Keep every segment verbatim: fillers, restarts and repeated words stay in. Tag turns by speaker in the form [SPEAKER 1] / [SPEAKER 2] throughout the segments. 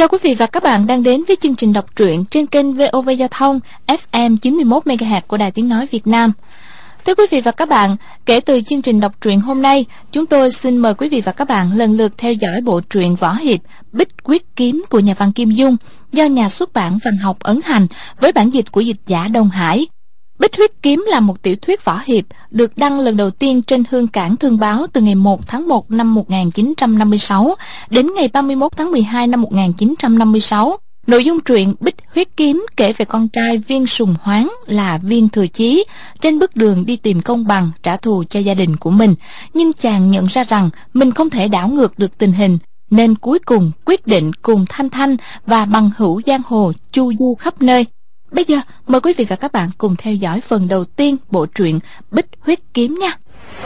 [SPEAKER 1] chào quý vị và các bạn đang đến với chương trình đọc truyện trên kênh vê o vê Giao thông ép em chín mươi mốt mê ga héc của Đài Tiếng Nói Việt Nam. Thưa quý vị và các bạn, kể từ chương trình đọc truyện hôm nay, chúng tôi xin mời quý vị và các bạn lần lượt theo dõi bộ truyện võ hiệp Bích Huyết Kiếm của nhà văn Kim Dung do nhà xuất bản Văn học ấn hành với bản dịch của dịch giả Đông Hải. Bích Huyết Kiếm là một tiểu thuyết võ hiệp được đăng lần đầu tiên trên Hương Cảng Thương Báo từ ngày một tháng một năm một nghìn chín trăm năm mươi sáu đến ngày ba mươi mốt tháng mười hai năm một nghìn chín trăm năm mươi sáu. Nội dung truyện Bích Huyết Kiếm kể về con trai Viên Sùng Hoáng là Viên Thừa Chí trên bước đường đi tìm công bằng trả thù cho gia đình của mình, nhưng chàng nhận ra rằng mình không thể đảo ngược được tình hình, nên cuối cùng quyết định cùng Thanh Thanh và bằng hữu giang hồ chu du khắp nơi. Bây giờ mời quý vị và các bạn cùng theo dõi phần đầu tiên bộ truyện Bích Huyết Kiếm nha.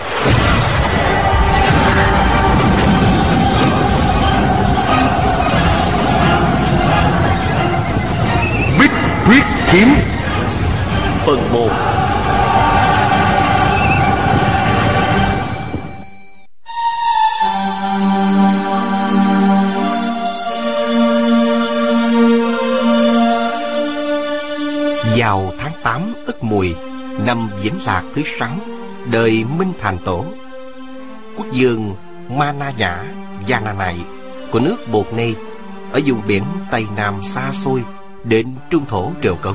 [SPEAKER 2] Bích Huyết Kiếm phần một. Vào tháng tám Ất Mùi, năm Vĩnh Lạc thứ sáu, đời Minh Thành Tổ, quốc vương Mana Nhã Giana Nại của nước Bột Nê ở vùng biển Tây Nam xa xôi đến trung thổ triều cống.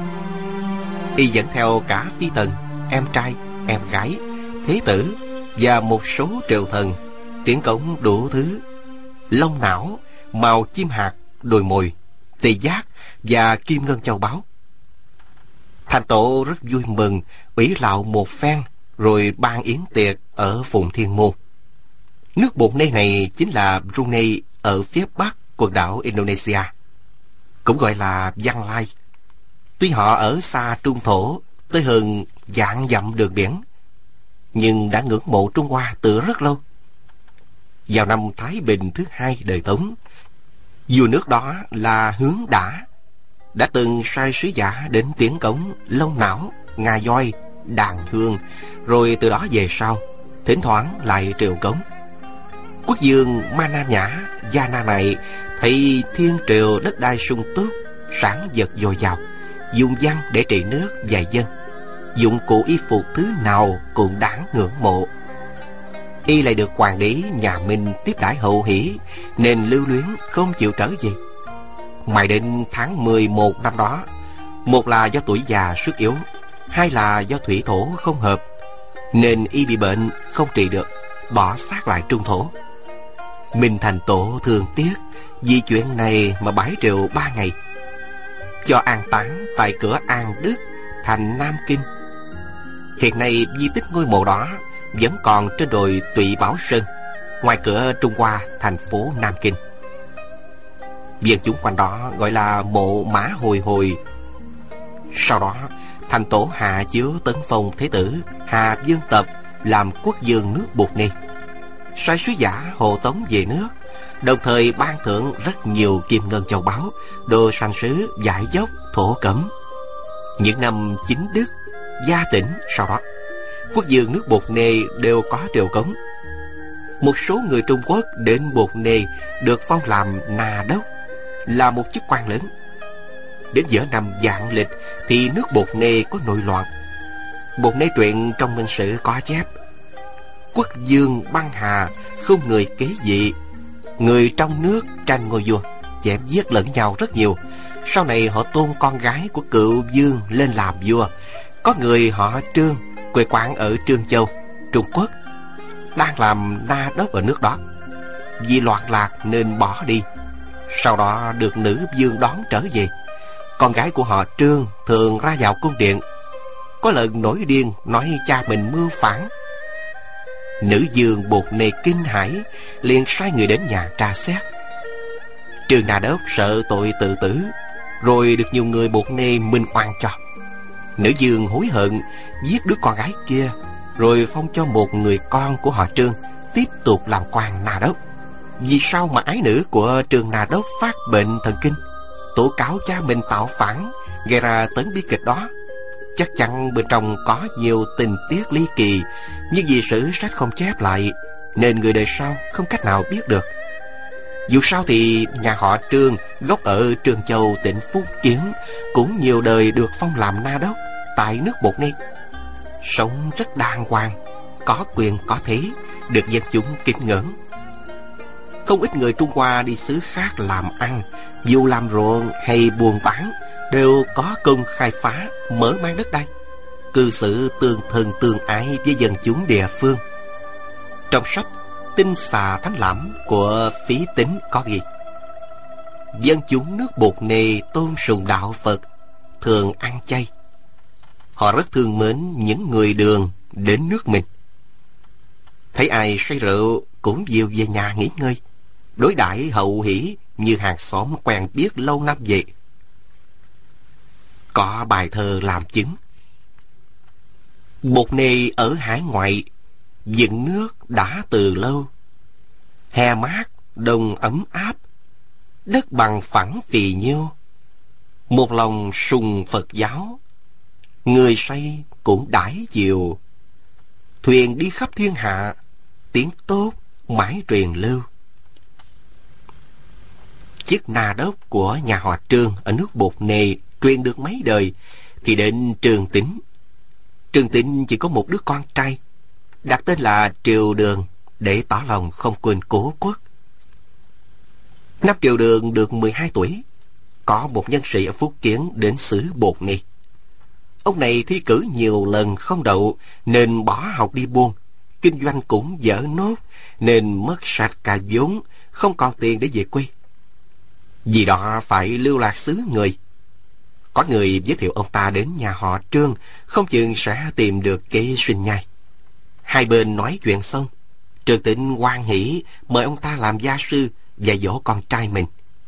[SPEAKER 2] Y dẫn theo cả phi tần, em trai, em gái, thế tử và một số triều thần, tiến cống đủ thứ: long não, màu chim hạt, đồi mồi, tê giác và kim ngân châu báu. Thành Tổ rất vui mừng, ủy lạo một phen rồi ban yến tiệc ở Phụng Thiên Môn. Nước Bột Nê này chính là Brunei ở phía bắc quần đảo Indonesia, cũng gọi là Văn Lai. Tuy họ ở xa trung thổ tới hơn vạn dặm đường biển, nhưng đã ngưỡng mộ Trung Hoa từ rất lâu. Vào năm Thái Bình thứ hai đời Tống, vua nước đó là Hướng Đã đã từng sai sứ giả đến tiến cống Long Não, Nga Voi, Đàn Hương, rồi từ đó về sau thỉnh thoảng lại triều cống. Quốc vương Mana Nhã Giana này thấy thiên triều đất đai sung túc, sản vật dồi dào, dùng văn để trị nước và dân, dụng cụ y phục thứ nào cũng đáng ngưỡng mộ. Y lại được hoàng đế nhà Minh tiếp đãi hậu hỷ, nên lưu luyến không chịu trở về. Mãi đến tháng mười một năm đó, một là do tuổi già sức yếu, hai là do thủy thổ không hợp, nên y bị bệnh không trị được, bỏ xác lại trung thổ. Minh Thành Tổ thương tiếc, vì chuyện này mà bãi triều ba ngày, cho an táng tại cửa An Đức, thành Nam Kinh. Hiện nay di tích ngôi mộ đó vẫn còn trên đồi Tụy Bảo Sơn, ngoài cửa Trung Hoa, thành phố Nam Kinh. Dân chúng quanh đó gọi là mộ Mã Hồi Hồi. Sau đó Thành Tổ hạ chiếu tấn phong thế tử Hà Dương Tập làm quốc vương nước Bột Nê, sai sứ giả hộ tống về nước, đồng thời ban thưởng rất nhiều kim ngân châu báu, đồ sành sứ, vải dốc, thổ cẩm. Những năm Chính Đức, Gia Tỉnh sau đó, quốc vương nước Bột Nê đều có triều cống. Một số người Trung Quốc đến Bột Nê được phong làm Na Đốc, là một chức quan lớn. Đến giữa năm Vạn Lịch thì nước Bột Nê có nội loạn. Bột Nê truyện trong Minh Sử có chép: quốc vương băng hà, không người kế vị, người trong nước tranh ngôi vua, chém giết lẫn nhau rất nhiều. Sau này họ tôn con gái của cựu vương lên làm vua. Có người họ Trương, quê quán ở Trương Châu, Trung Quốc, đang làm Na Đốc ở nước đó. Vì loạn lạc nên bỏ đi, sau đó được nữ vương đón trở về. Con gái của họ Trương thường ra vào cung điện, có lần nổi điên nói cha mình mưu phản. Nữ vương Bột Nê kinh hãi, liền sai người đến nhà tra xét. Trương Na Đốc sợ tội tự tử, rồi được nhiều người Bột Nê minh oan cho. Nữ vương hối hận, giết đứa con gái kia, rồi phong cho một người con của họ Trương tiếp tục làm quan Na Đốc. Vì sao mà ái nữ của Trương Na Đốc phát bệnh thần kinh, tố cáo cha mình tạo phản, gây ra tấn bi kịch đó? Chắc chắn bên trong có nhiều tình tiết ly kỳ, nhưng vì sử sách không chép lại, nên người đời sau không cách nào biết được. Dù sao thì nhà họ Trương gốc ở Trương Châu, tỉnh Phúc Kiến, cũng nhiều đời được phong làm na đốc tại nước Bột Ni. Sống rất đàng hoàng, có quyền có thế, được dân chúng kính ngưỡng. Không ít người Trung Hoa đi xứ khác làm ăn, dù làm ruộng hay buôn bán, đều có công khai phá, mở mang đất đai, cư xử tương thân tương ái với dân chúng địa phương. Trong sách Tinh Xà Thánh Lãm của Phí Tính có ghi: dân chúng nước Bột Nê tôn sùng đạo Phật, thường ăn chay. Họ rất thương mến những người đường đến nước mình. Thấy ai say rượu cũng dìu về nhà nghỉ ngơi, đối đãi hậu hỷ như hàng xóm quen biết lâu năm vậy. Có bài thơ làm chứng: Bột Nê ở hải ngoại, dựng nước đã từ lâu. Hè mát, đông ấm áp, đất bằng phẳng phì nhiêu. Một lòng sùng Phật giáo, người say cũng đãi chiều. Thuyền đi khắp thiên hạ, tiếng tốt mãi truyền lưu. Chức na đốc của nhà họ Trương ở nước Bột Nê truyền được mấy đời thì đến Trương Tính. Trương Tính chỉ có một đứa con trai, đặt tên là Triều Đường để tỏ lòng không quên cố quốc. Năm Triều Đường được mười hai tuổi, có một nhân sĩ ở Phúc Kiến đến xứ Bột Ni. Ông này thi cử nhiều lần không đậu nên bỏ học đi buôn, kinh doanh cũng dở nốt nên mất sạch cả vốn, không còn tiền để về quê. Vì đó phải lưu lạc xứ người. Có người giới thiệu ông ta đến nhà họ Trương, không chừng sẽ tìm được kế sinh nhai. Hai bên nói chuyện xong, Trương Tính hoan hỉ mời ông ta làm gia sư dạy dỗ con trai mình.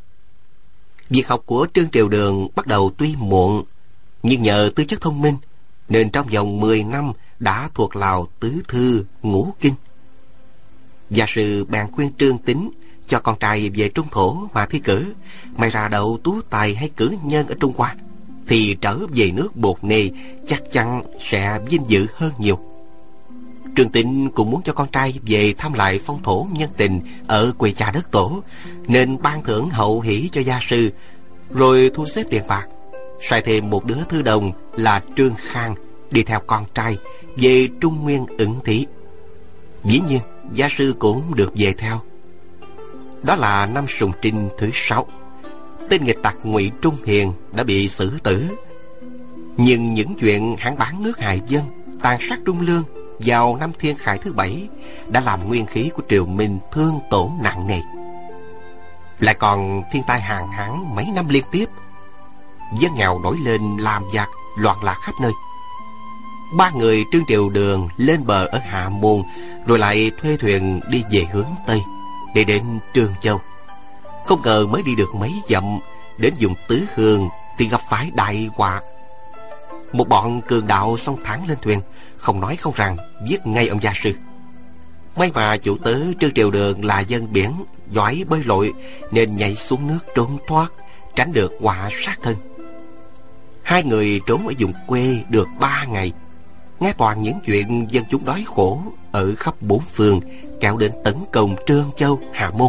[SPEAKER 2] Việc học của Trương Triều Đường bắt đầu tuy muộn, nhưng nhờ tư chất thông minh nên trong vòng mười năm đã thuộc lào tứ thư ngũ kinh. Gia sư bèn khuyên Trương Tính cho con trai về Trung Thổ mà thi cử, may ra đậu tú tài hay cử nhân ở Trung Hoa thì trở về nước Bột Nê chắc chắn sẽ vinh dự hơn nhiều. Trương Tính cũng muốn cho con trai về thăm lại phong thổ nhân tình ở quê cha đất tổ, nên ban thưởng hậu hỷ cho gia sư, rồi thu xếp tiền bạc, sai thêm một đứa thư đồng là Trương Khang đi theo con trai về Trung Nguyên ẩn thí. Dĩ nhiên gia sư cũng được về theo. Đó là năm Sùng Trinh thứ sáu. Tên nghịch tặc Ngụy Trung Hiền đã bị xử tử. Nhưng những chuyện hắn bán nước hại dân, tàn sát Trung Lương vào năm Thiên Khải thứ bảy đã làm nguyên khí của triều Minh thương tổn nặng nề. Lại còn thiên tai hạn hán mấy năm liên tiếp, dân nghèo nổi lên làm giặc loạn lạc khắp nơi. Ba người Trương Triều Đường lên bờ ở Hạ Môn, rồi lại thuê thuyền đi về hướng Tây để đến Trương Châu. Không ngờ mới đi được mấy dặm, đến vùng Tứ Hương thì gặp phải đại họa. Một bọn cường đạo xông thẳng lên thuyền, không nói không rằng giết ngay ông gia sư. May mà chủ tớ Trương Triều Đường là dân biển, giỏi bơi lội nên nhảy xuống nước trốn thoát, tránh được họa sát thân. Hai người trốn ở vùng quê được ba ngày, nghe toàn những chuyện dân chúng đói khổ ở khắp bốn phương kéo đến tấn công Trương Châu, Hà Môn.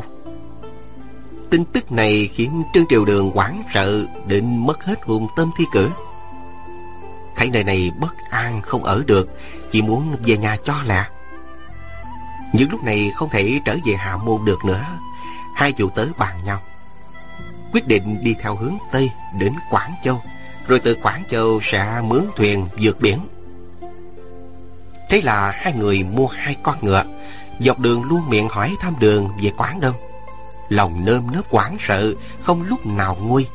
[SPEAKER 2] Tin tức này khiến Trương Triều Đường hoảng sợ đến mất hết hồn tâm thi cử. Thấy nơi này bất an không ở được, chỉ muốn về nhà cho lẹ. Nhưng lúc này không thể trở về Hạ Môn được nữa. Hai chủ tớ bàn nhau, quyết định đi theo hướng Tây đến Quảng Châu, rồi từ Quảng Châu sẽ mướn thuyền vượt biển. Thế là hai người mua hai con ngựa, dọc đường luôn miệng hỏi thăm đường về Quảng Đông. Lòng nơm nớp hoảng sợ, không lúc nào nguôi.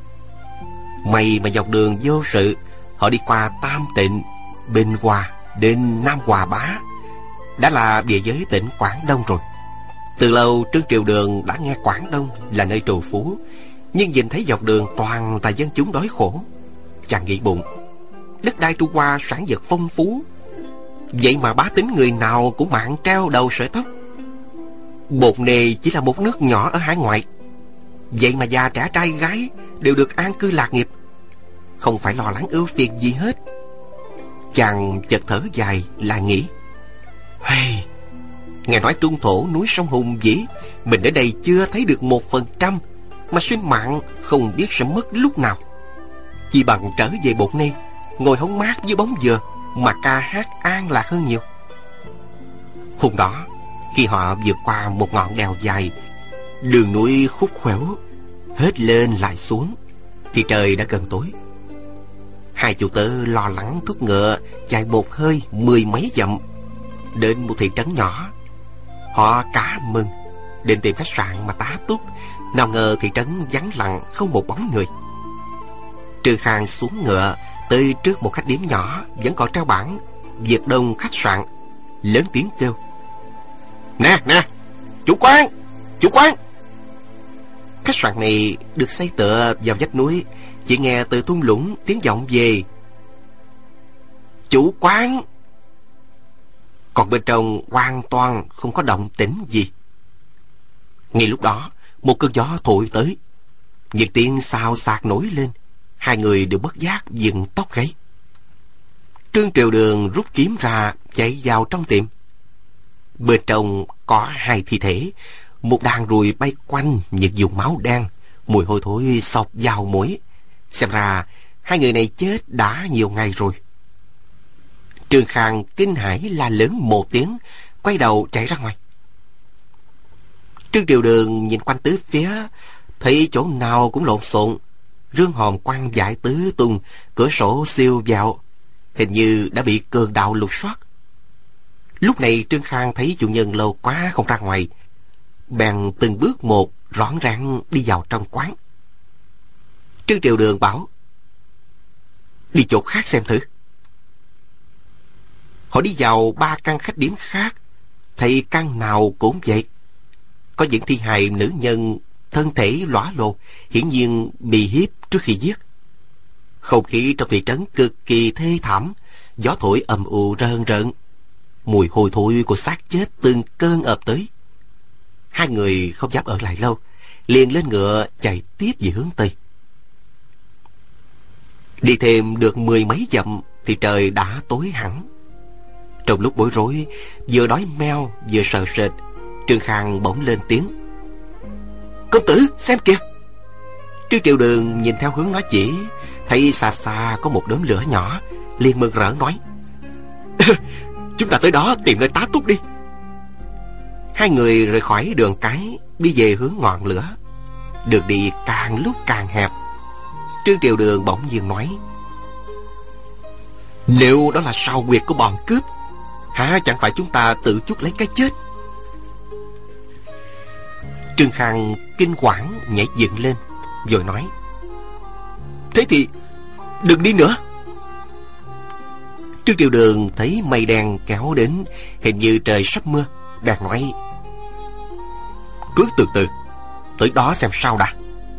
[SPEAKER 2] May mà dọc đường vô sự, họ đi qua Tam Tịnh, Bình Hòa đến Nam Hòa Bá, đã là địa giới tỉnh Quảng Đông rồi. Từ lâu Trương Triều Đường đã nghe Quảng Đông là nơi trù phú, nhưng nhìn thấy dọc đường toàn là dân chúng đói khổ, chàng nghĩ bụng, đất đai Trung Hoa sản vật phong phú, vậy mà bá tính người nào cũng mạng treo đầu sợi tóc. Bột Nê chỉ là một nước nhỏ ở hải ngoại, vậy mà già trẻ trai gái đều được an cư lạc nghiệp, không phải lo lắng ưu phiền gì hết. Chàng chợt thở dài lại nghĩ, hey, Nghe nói trung thổ núi sông hùng vĩ, mình ở đây chưa thấy được một phần trăm, mà sinh mạng không biết sẽ mất lúc nào. Chỉ bằng trở về bột nê, ngồi hóng mát dưới bóng dừa mà ca hát an lạc hơn nhiều. Hôm đó, khi họ vượt qua một ngọn đèo dài, đường núi khúc khuỷu, hết lên lại xuống, thì trời đã gần tối. Hai chủ tớ lo lắng thúc ngựa chạy một hơi mười mấy dặm đến một thị trấn nhỏ. Họ cả mừng định tìm khách sạn mà tá túc, nào ngờ thị trấn vắng lặng không một bóng người. Trương Khang xuống ngựa tới trước một khách điếm nhỏ vẫn còn treo bảng Việt Đông khách sạn, lớn tiếng kêu: "Nè nè, chủ quán, chủ quán!" Khách sạn này được xây tựa vào vách núi, chỉ nghe từ thung lũng tiếng vọng về: "Chủ quán!" Còn bên trong hoàn toàn không có động tĩnh gì. Ngay lúc đó, một cơn gió thổi tới, những tiếng xào xạc nổi lên. Hai người đều bất giác dựng tóc gáy. Trương Triều Đường rút kiếm ra chạy vào trong tiệm. Bên trong có hai thi thể, một đàn ruồi bay quanh những vùng máu đen, mùi hôi thối xộc vào mũi. Xem ra hai người này chết đã nhiều ngày rồi. Trương Khang kinh hãi la lớn một tiếng, quay đầu chạy ra ngoài. Trương Triều Đường nhìn quanh tứ phía, thấy chỗ nào cũng lộn xộn, rương hòm quăng vải tứ tung, cửa sổ siêu vào, hình như đã bị cường đạo lục soát. Lúc này Trương Khang thấy chủ nhân lâu quá không ra ngoài, bèn từng bước một rón rén đi vào trong quán. Trương Triều Đường bảo: "Đi chỗ khác xem thử." Họ đi vào ba căn khách điếm khác, thấy căn nào cũng vậy. Có những thi hài nữ nhân thân thể lõa lồ, hiển nhiên bị hiếp trước khi giết. Không khí trong thị trấn cực kỳ thê thảm, gió thổi ầm ù rơn rợn, mùi hôi thối của xác chết từng cơn ập tới. Hai người không dám ở lại lâu, liền lên ngựa chạy tiếp về hướng tây. Đi thêm được mười mấy dặm thì trời đã tối hẳn. Trong lúc bối rối, vừa đói meo vừa sợ sệt, Trương Khang bỗng lên tiếng: "Công tử, xem kìa!" Trương Triều Đường nhìn theo hướng nó chỉ, thấy xa xa có một đốm lửa nhỏ, liền mừng rỡ nói: "Chúng ta tới đó tìm nơi tá túc đi." Hai người rời khỏi đường cái, đi về hướng ngọn lửa. Đường đi càng lúc càng hẹp. Trương Triều Đường bỗng nhiên nói: "Nếu đó là sao huyệt của bọn cướp, hả chẳng phải chúng ta tự chuốc lấy cái chết?" Trương Khang kinh quản nhảy dựng lên, rồi nói: "Thế thì đừng đi nữa." Trương Triều Đường thấy mây đen kéo đến, hình như trời sắp mưa, bèn nói: "Cứ từ từ, tới đó xem sao đã."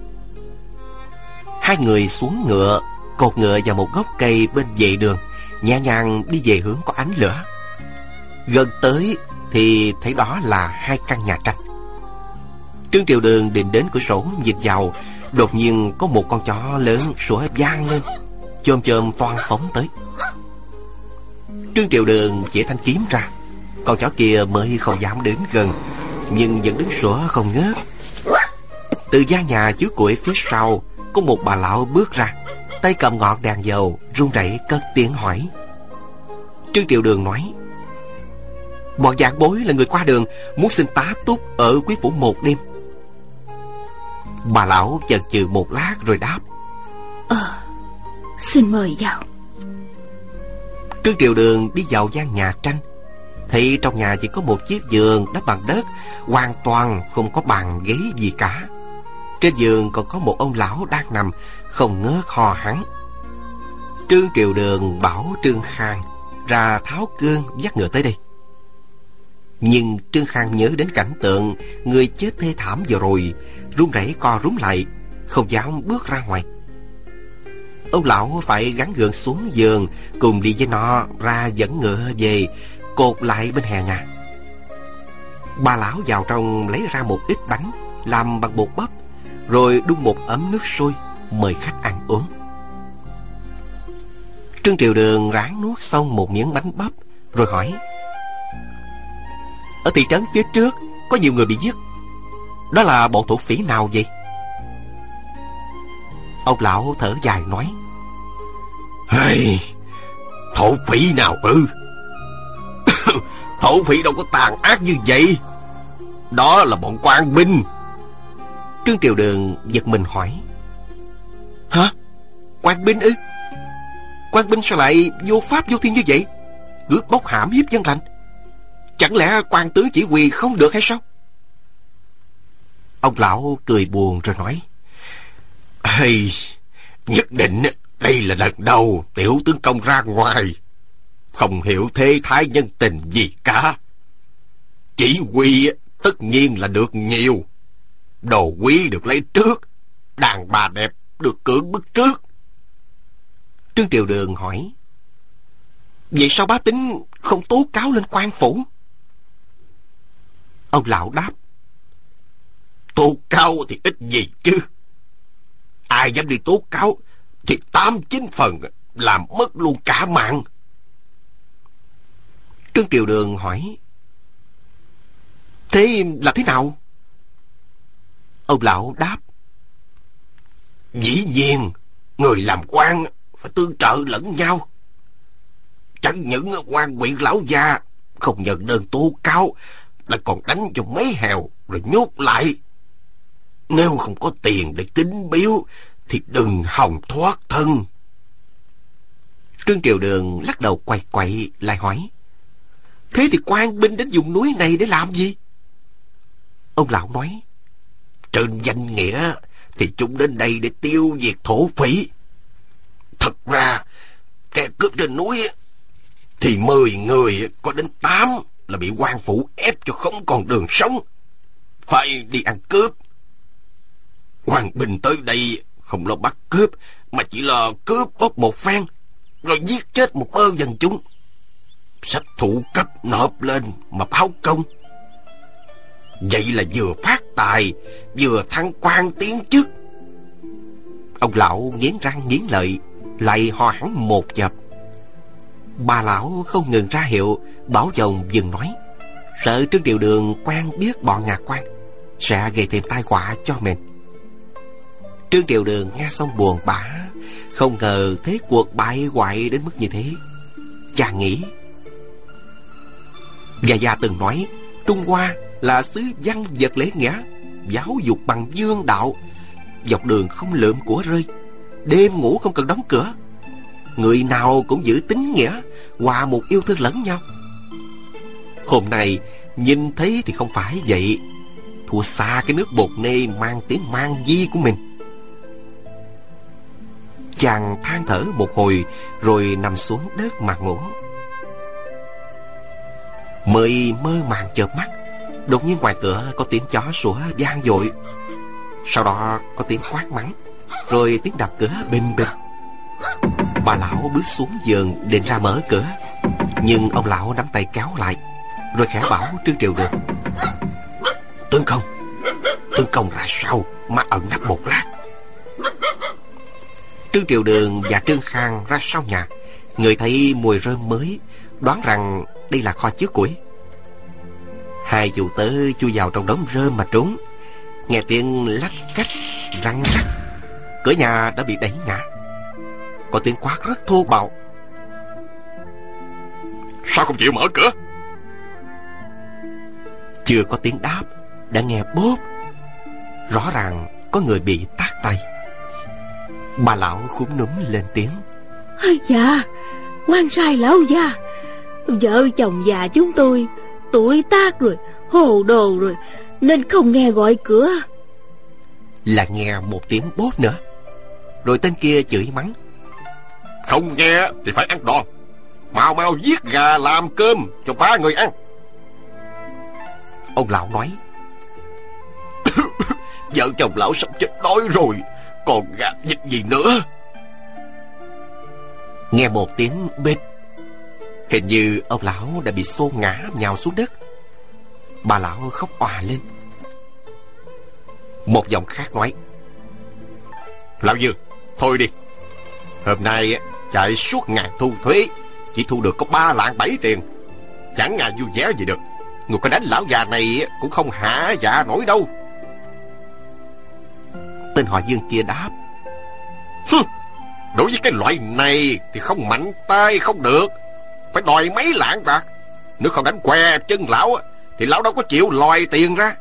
[SPEAKER 2] Hai người xuống ngựa, cột ngựa vào một gốc cây bên vệ đường, nhẹ nhàng đi về hướng có ánh lửa. Gần tới thì thấy đó là hai căn nhà tranh. Trương Triều Đường định đến cửa sổ nhìn vào, đột nhiên có một con chó lớn sủa vang lên, chôm chôm toan phóng tới. Trương Triều Đường chỉ thanh kiếm ra, con chó kia mới không dám đến gần, nhưng vẫn đứng sủa không ngớt. Từ gian nhà chứa củi phía sau, có một bà lão bước ra, tay cầm ngọn đèn dầu, run rẩy cất tiếng hỏi. Trương Triều Đường nói: "Bọn vạn bối là người qua đường, muốn xin tá túc ở quý phủ một đêm." Bà lão chần chừ một lát rồi đáp:
[SPEAKER 3] Ờ, xin mời vào."
[SPEAKER 2] Trương Triều Đường đi vào gian nhà tranh, thấy trong nhà chỉ có một chiếc giường đắp bằng đất, hoàn toàn không có bàn ghế gì cả. Trên giường còn có một ông lão đang nằm, không ngớt hò hắng. Trương Triều Đường bảo Trương Khang ra tháo cương dắt ngựa tới đây. Nhưng Trương Khang nhớ đến cảnh tượng người chết thê thảm vừa rồi, run rẩy co rúm lại, không dám bước ra ngoài. Ông lão phải gắn gượng xuống giường, cùng đi với nó ra dẫn ngựa về, cột lại bên hè nhà. Bà lão vào trong lấy ra một ít bánh làm bằng bột bắp, rồi đun một ấm nước sôi mời khách ăn uống. Trương Triều Đường ráng nuốt xong một miếng bánh bắp, rồi hỏi: Ở thị trấn phía trước có nhiều người bị giết. Đó là bọn thổ phỉ nào vậy? Ông lão thở dài nói:
[SPEAKER 4] Hey, thổ phỉ nào ư? Thổ phỉ đâu có tàn ác như vậy. Đó là bọn quan binh.
[SPEAKER 2] Trương Triều Đường giật mình hỏi: Hả? Quan binh ư? Quan binh sao lại vô pháp vô thiên như vậy, cướp bóc hãm hiếp dân lành? Chẳng lẽ quan tướng chỉ huy không được hay sao? Ông lão cười buồn rồi nói:
[SPEAKER 4] Hey, nhất định đây là lần đầu tiểu tướng công ra ngoài, không hiểu thế thái nhân tình gì cả. Chỉ huy tất nhiên là được nhiều, đồ quý được lấy trước, đàn bà đẹp được cưỡng bức trước.
[SPEAKER 2] Trương Triều Đường hỏi: Vậy sao bá tính không tố cáo lên quan phủ? Ông lão đáp:
[SPEAKER 4] Tố cáo thì ít gì chứ. Ai dám đi tố cáo thì tám chín phần làm mất luôn cả mạng.
[SPEAKER 2] Trương Triều Đường hỏi: Thế là thế nào? Ông lão đáp:
[SPEAKER 4] Dĩ nhiên người làm quan phải tương trợ lẫn nhau. Chẳng những quan huyện lão gia không nhận đơn tố cáo, lại còn đánh cho mấy hèo rồi nhốt lại. Nếu không có tiền để kính biếu thì đừng hòng thoát thân.
[SPEAKER 2] Trương Triều Đường lắc đầu quậy quậy lại hỏi: Thế thì quan binh đến vùng núi này để làm gì? Ông lão nói:
[SPEAKER 4] Trên danh nghĩa thì chúng đến đây để tiêu diệt thổ phỉ. Thật ra kẻ cướp trên núi thì mười người có đến tám là bị quan phủ ép cho không còn đường sống, phải đi ăn cướp. Quan binh tới đây không lo bắt cướp, mà chỉ là cướp bóc một phen rồi giết chết một mơ dân chúng, sách thủ cấp nộp lên mà báo công. Vậy là vừa phát tài vừa thăng quan tiến chức.
[SPEAKER 2] Ông lão nghiến răng nghiến lợi lại ho hẳn một chập. Bà lão không ngừng ra hiệu bảo chồng dừng nói, sợ Trương Triều Đường quen biết bọn nhà quan sẽ gây thêm tai họa cho mình. Trương Triều Đường nghe xong buồn bã, không ngờ thế cuộc bại hoại đến mức như thế. Chàng nghĩ, Gia Gia từng nói Trung Hoa là xứ văn vật lễ nghĩa, giáo dục bằng dương đạo, dọc đường không lượm của rơi, đêm ngủ không cần đóng cửa, người nào cũng giữ tín nghĩa, hòa một yêu thương lẫn nhau. Hôm nay nhìn thấy thì không phải vậy, thua xa cái nước bột nê mang tiếng mang di của mình. Chàng than thở một hồi rồi nằm xuống đất mà ngủ. Mới mơ màng chợp mắt, đột nhiên ngoài cửa có tiếng chó sủa vang dội, sau đó có tiếng quát mắng, rồi tiếng đập cửa bình bình. Bà lão bước xuống giường định ra mở cửa, nhưng ông lão nắm tay kéo lại, rồi khẽ bảo Trương Triều Đường:
[SPEAKER 4] Tướng công, tướng công ra sau mà ẩn nấp một lát.
[SPEAKER 2] Trương Triều Đường và Trương Khang ra sau nhà, người thấy mùi rơm mới, đoán rằng đây là kho chứa củi. Hai chủ tớ chui vào trong đống rơm mà trốn. Nghe tiếng lách cách răng rắc, cửa nhà đã bị đẩy ngã. Có tiếng quát rất thô bạo:
[SPEAKER 4] Sao không chịu mở cửa?
[SPEAKER 2] Chưa có tiếng đáp, đã nghe bốp. Rõ ràng có người bị tát tay. Bà lão khúm núm lên tiếng:
[SPEAKER 3] Dạ, quan sai lão gia, vợ chồng già chúng tôi tuổi tác rồi, hồ đồ rồi, nên không nghe gọi cửa.
[SPEAKER 2] Là nghe một tiếng bốp nữa, rồi tên kia chửi mắng:
[SPEAKER 4] Không nghe thì phải ăn đòn, mau mau giết gà làm cơm cho ba người ăn.
[SPEAKER 2] Ông lão nói:
[SPEAKER 4] Vợ chồng lão sắp chết đói rồi, còn gà vịt gì nữa.
[SPEAKER 2] Nghe một tiếng bịch, hình như ông lão đã bị xô ngã nhào xuống đất. Bà lão khóc òa lên. Một giọng khác nói:
[SPEAKER 4] Lão Dương, thôi đi, hôm nay chạy suốt ngày thu thuế, chỉ thu được có ba lạng bảy tiền, chẳng ngại vui vẻ gì được. Người có đánh lão già này cũng không hả dạ nổi đâu.
[SPEAKER 2] Tên họ Dương kia đáp:
[SPEAKER 4] Hừ, đối với cái loại này thì không mạnh tay không được, phải đòi mấy lạng bạc. Nếu không đánh què chân lão thì lão đâu có chịu lòi tiền ra.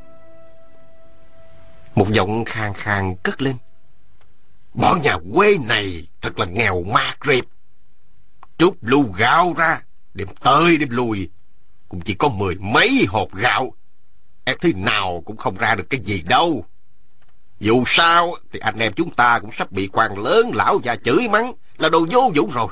[SPEAKER 2] Một giọng khàn khàn cất lên:
[SPEAKER 4] Bọn nhà quê này thật là nghèo mạt rệp. Trút lu gạo ra, đêm tới đêm lùi cũng chỉ có mười mấy hộp gạo, em thế nào cũng không ra được cái gì đâu. Dù sao thì anh em chúng ta cũng sắp bị quan lớn lão già chửi mắng là đồ vô dụng rồi.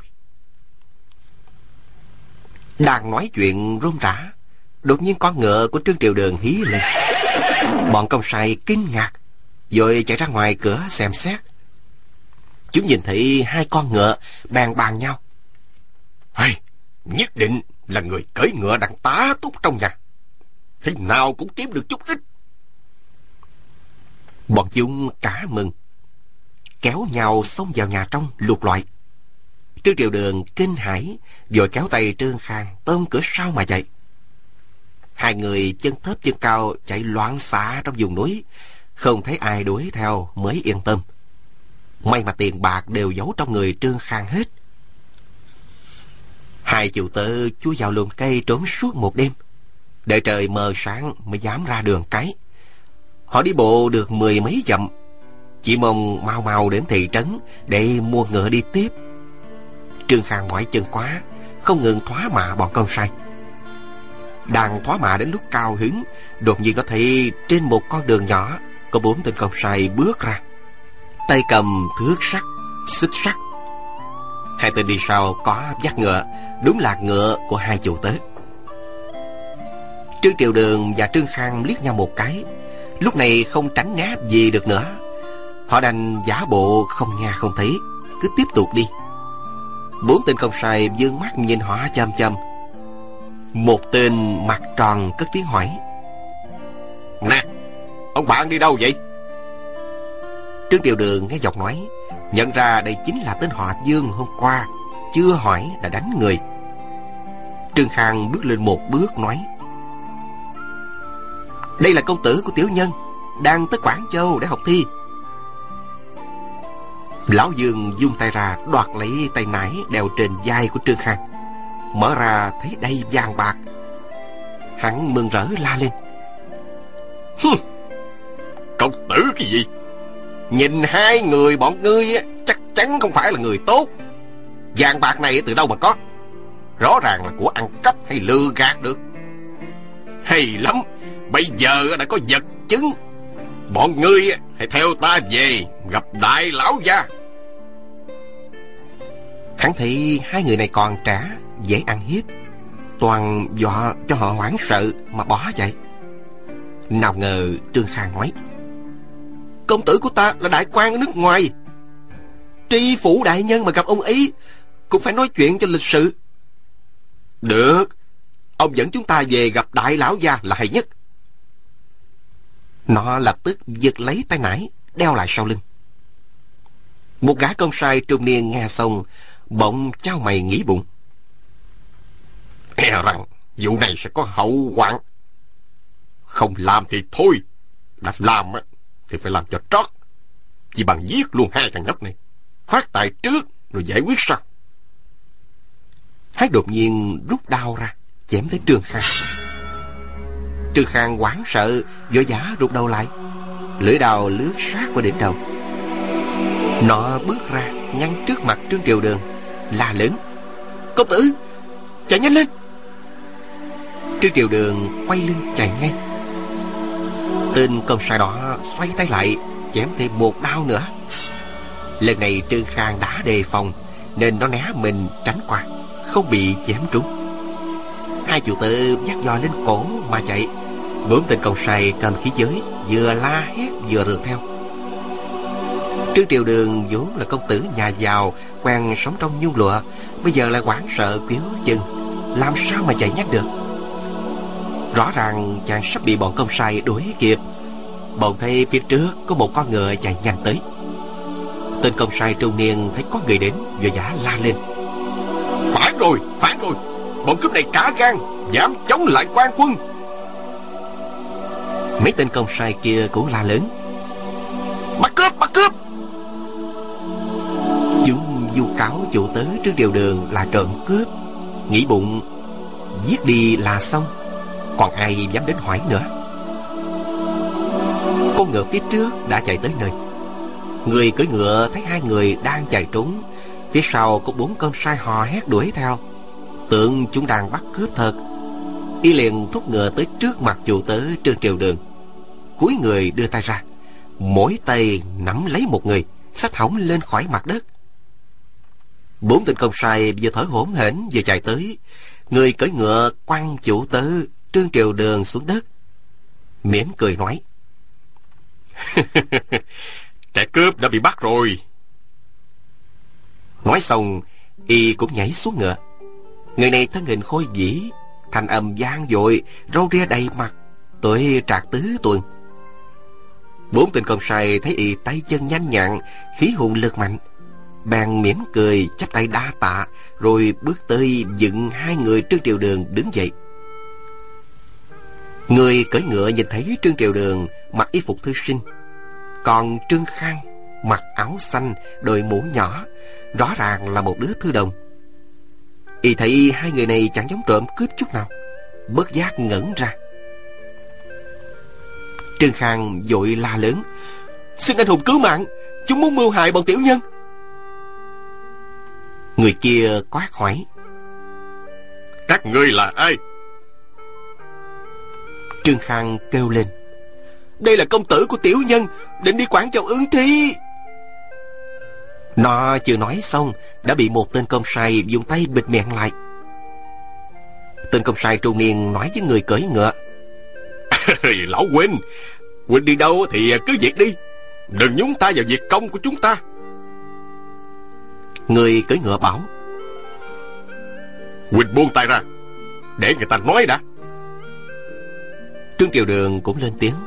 [SPEAKER 2] Đang nói chuyện rôm rả, đột nhiên con ngựa của Trương Triều Đường hí lên. Bọn công sai kinh ngạc, rồi chạy ra ngoài cửa xem xét. Chúng nhìn thấy hai con ngựa bèn bàn nhau:
[SPEAKER 4] Hey, nhất định là người cưỡi ngựa đang tá túc trong nhà, thế nào cũng kiếm được chút ít.
[SPEAKER 2] Bọn chúng cả mừng, kéo nhau xông vào nhà trong lục loại. Trương Triều Đường kinh hãi, vội kéo tay Trương Khang tôm cửa sau mà chạy. Hai người chân thấp chân cao chạy loạn xạ trong vùng núi, không thấy ai đuổi theo mới yên tâm. May mà tiền bạc đều giấu trong người Trương Khang hết. Hai chủ tớ chui vào lùm cây trốn suốt một đêm, đợi trời mờ sáng mới dám ra đường cái. Họ đi bộ được mười mấy dặm, chỉ mong mau mau đến thị trấn để mua ngựa đi tiếp. Trương Khang mỏi chân quá, không ngừng thoá mạ bọn con sai. Đang thoá mạ đến lúc cao hứng, đột nhiên có thấy trên một con đường nhỏ có bốn tên con sai bước ra, tay cầm thước sắt, xích sắt. Hai tên đi sau có dắt ngựa, đúng là ngựa của hai chủ tớ. Trương Triều Đường và Trương Khang liếc nhau một cái, lúc này không tránh né gì được nữa. Họ đành giả bộ không nghe không thấy, cứ tiếp tục đi. Bốn tên công sai dương mắt nhìn họ chăm chăm. Một tên mặt tròn cất tiếng hỏi:
[SPEAKER 4] Nè, ông bạn đi đâu vậy?
[SPEAKER 2] Trương Triều Đường nghe giọng nói, nhận ra đây chính là tên họ Dương hôm qua chưa hỏi đã đánh người. Trương Khang bước lên một bước nói: Đây là công tử của tiểu nhân, đang tới Quảng Châu để học thi. Lão Dương vung tay ra đoạt lấy tay nải đeo trên vai của Trương Khang, mở ra thấy đầy vàng bạc. Hắn mừng rỡ la lên:
[SPEAKER 4] Hừ, công tử cái gì? Nhìn hai người bọn ngươi chắc chắn không phải là người tốt. Vàng bạc này từ đâu mà có? Rõ ràng là của ăn cắp hay lừa gạt được. Hay lắm, bây giờ đã có vật chứng. Bọn ngươi hãy theo ta về gặp đại lão gia.
[SPEAKER 2] Hắn thấy hai người này còn trẻ, dễ ăn hiếp, toàn dọa cho họ hoảng sợ mà bỏ chạy. Nào ngờ Trương Khang nói: Công tử của ta là đại quan ở nước ngoài, tri phủ đại nhân mà gặp ông ấy cũng phải nói chuyện cho lịch sự.
[SPEAKER 4] Được, ông dẫn chúng ta về gặp đại lão gia là hay nhất.
[SPEAKER 2] Nó lập tức giật lấy tay nải đeo lại sau lưng. Một gã công sai trung niên nghe xong bỗng chau mày nghĩ bụng:
[SPEAKER 4] E rằng vụ này sẽ có hậu hoạn. Không làm thì thôi, đã làm thì phải làm cho trót. Chỉ bằng giết luôn hai thằng nhóc này, phát tài trước rồi giải quyết sau.
[SPEAKER 2] Hắn đột nhiên rút đao ra chém tới Trương Khang. Trương Khang hoảng sợ vội vã rụt đầu lại, lưỡi đao lướt sát qua đỉnh đầu. Nó bước ra ngăn trước mặt Trương Triều Đường, la lớn: Công tử, chạy nhanh lên! Trương Triều Đường quay lưng chạy ngay. Tên công sai đó xoay tay lại chém thêm một đao nữa. Lần này Trương Khang đã đề phòng nên nó né mình tránh qua, không bị chém trúng. Hai chủ tử dắt giò lên cổ mà chạy. Bốn tên công sai cầm khí giới vừa la hét vừa rượt theo. Trương Triều Đường vốn là công tử nhà giàu quen sống trong nhung lụa, bây giờ lại hoảng sợ quýu chừng, làm sao mà chạy nhanh được. Rõ ràng chàng sắp bị bọn công sai đuổi kịp. Bọn thấy phía trước có một con ngựa chạy nhanh tới. Tên công sai trung niên thấy có người đến, vội vã la lên:
[SPEAKER 4] Phản rồi, phản rồi, bọn cướp này cả gan, dám chống lại quan quân.
[SPEAKER 2] Mấy tên công sai kia cũng la lớn:
[SPEAKER 4] Bắt cướp, bắt cướp.
[SPEAKER 2] Chúng vu cáo chủ tớ Trương Triều Đường là trộm cướp, nghĩ bụng giết đi là xong, còn ai dám đến hỏi nữa. Con ngựa phía trước đã chạy tới nơi. Người cưỡi ngựa thấy hai người đang chạy trốn, phía sau có bốn con sai hò hét đuổi theo, tưởng chúng đang bắt cướp thật. Y liền thúc ngựa tới trước mặt chủ tớ Trương Triều Đường, cúi người đưa tay ra, mỗi tay nắm lấy một người, xách hỏng lên khỏi mặt đất. Bốn tên công sai vừa thở hổn hển vừa chạy tới. Người cưỡi ngựa quăng chủ tớ Trương Triều Đường xuống đất, mỉm cười nói:
[SPEAKER 4] Kẻ cướp đã bị bắt rồi.
[SPEAKER 2] Nói xong, y cũng nhảy xuống ngựa. Người này thân hình khôi vĩ, thanh âm vang dội, râu ria đầy mặt, tuổi trạc tứ tuần. Bốn tên công sai thấy y tay chân nhanh nhặn, khí hùng lực mạnh, bèn mỉm cười chắp tay đa tạ, rồi bước tới dựng hai người Trương Triều Đường đứng dậy. Người cưỡi ngựa nhìn thấy Trương Triều Đường mặc y phục thư sinh, còn Trương Khang mặc áo xanh, đội mũ nhỏ, rõ ràng là một đứa thư đồng. Y thấy hai người này chẳng giống trộm cướp chút nào, bất giác ngẩn ra. Trương Khang vội la lớn: Xin anh hùng cứu mạng, chúng muốn mưu hại bọn tiểu nhân. Người kia quát hỏi:
[SPEAKER 4] Các ngươi là ai?
[SPEAKER 2] Trương Khang kêu lên: Đây là công tử của tiểu nhân, định đi Quảng Châu ứng thi. Nó chưa nói xong đã bị một tên công sai dùng tay bịt miệng lại. Tên công sai trung niên nói với người cưỡi ngựa:
[SPEAKER 4] Lão huynh, huynh đi đâu thì cứ việc đi, đừng nhúng tay vào việc công của chúng ta.
[SPEAKER 2] Người cưỡi ngựa bảo:
[SPEAKER 4] Huynh buông tay ra, để người ta nói đã.
[SPEAKER 2] Trương Triều Đường cũng lên tiếng: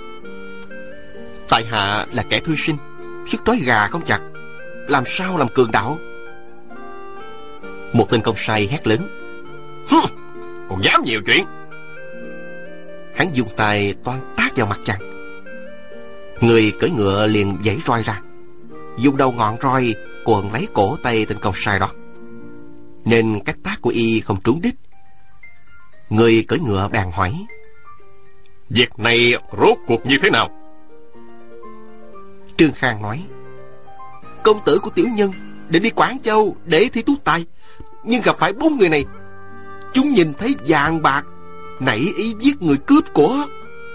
[SPEAKER 2] Tại hạ là kẻ thư sinh, sức trói gà không chặt, làm sao làm cường đạo? Một tên công sai hét lớn:
[SPEAKER 4] Còn dám nhiều chuyện.
[SPEAKER 2] Hắn dùng tay toan tát vào mặt chàng. Người cưỡi ngựa liền giãy roi ra, dùng đầu ngọn roi quần lấy cổ tay tên công sai đó, nên các tát của y không trúng đích. Người cưỡi ngựa bèn hỏi:
[SPEAKER 4] Việc này rốt cuộc như thế nào?
[SPEAKER 2] Trương Khang nói: Công tử của tiểu nhân định đi Quảng Châu để thi tú tài, nhưng gặp phải bốn người này. Chúng nhìn thấy vàng bạc, nảy ý giết người cướp của.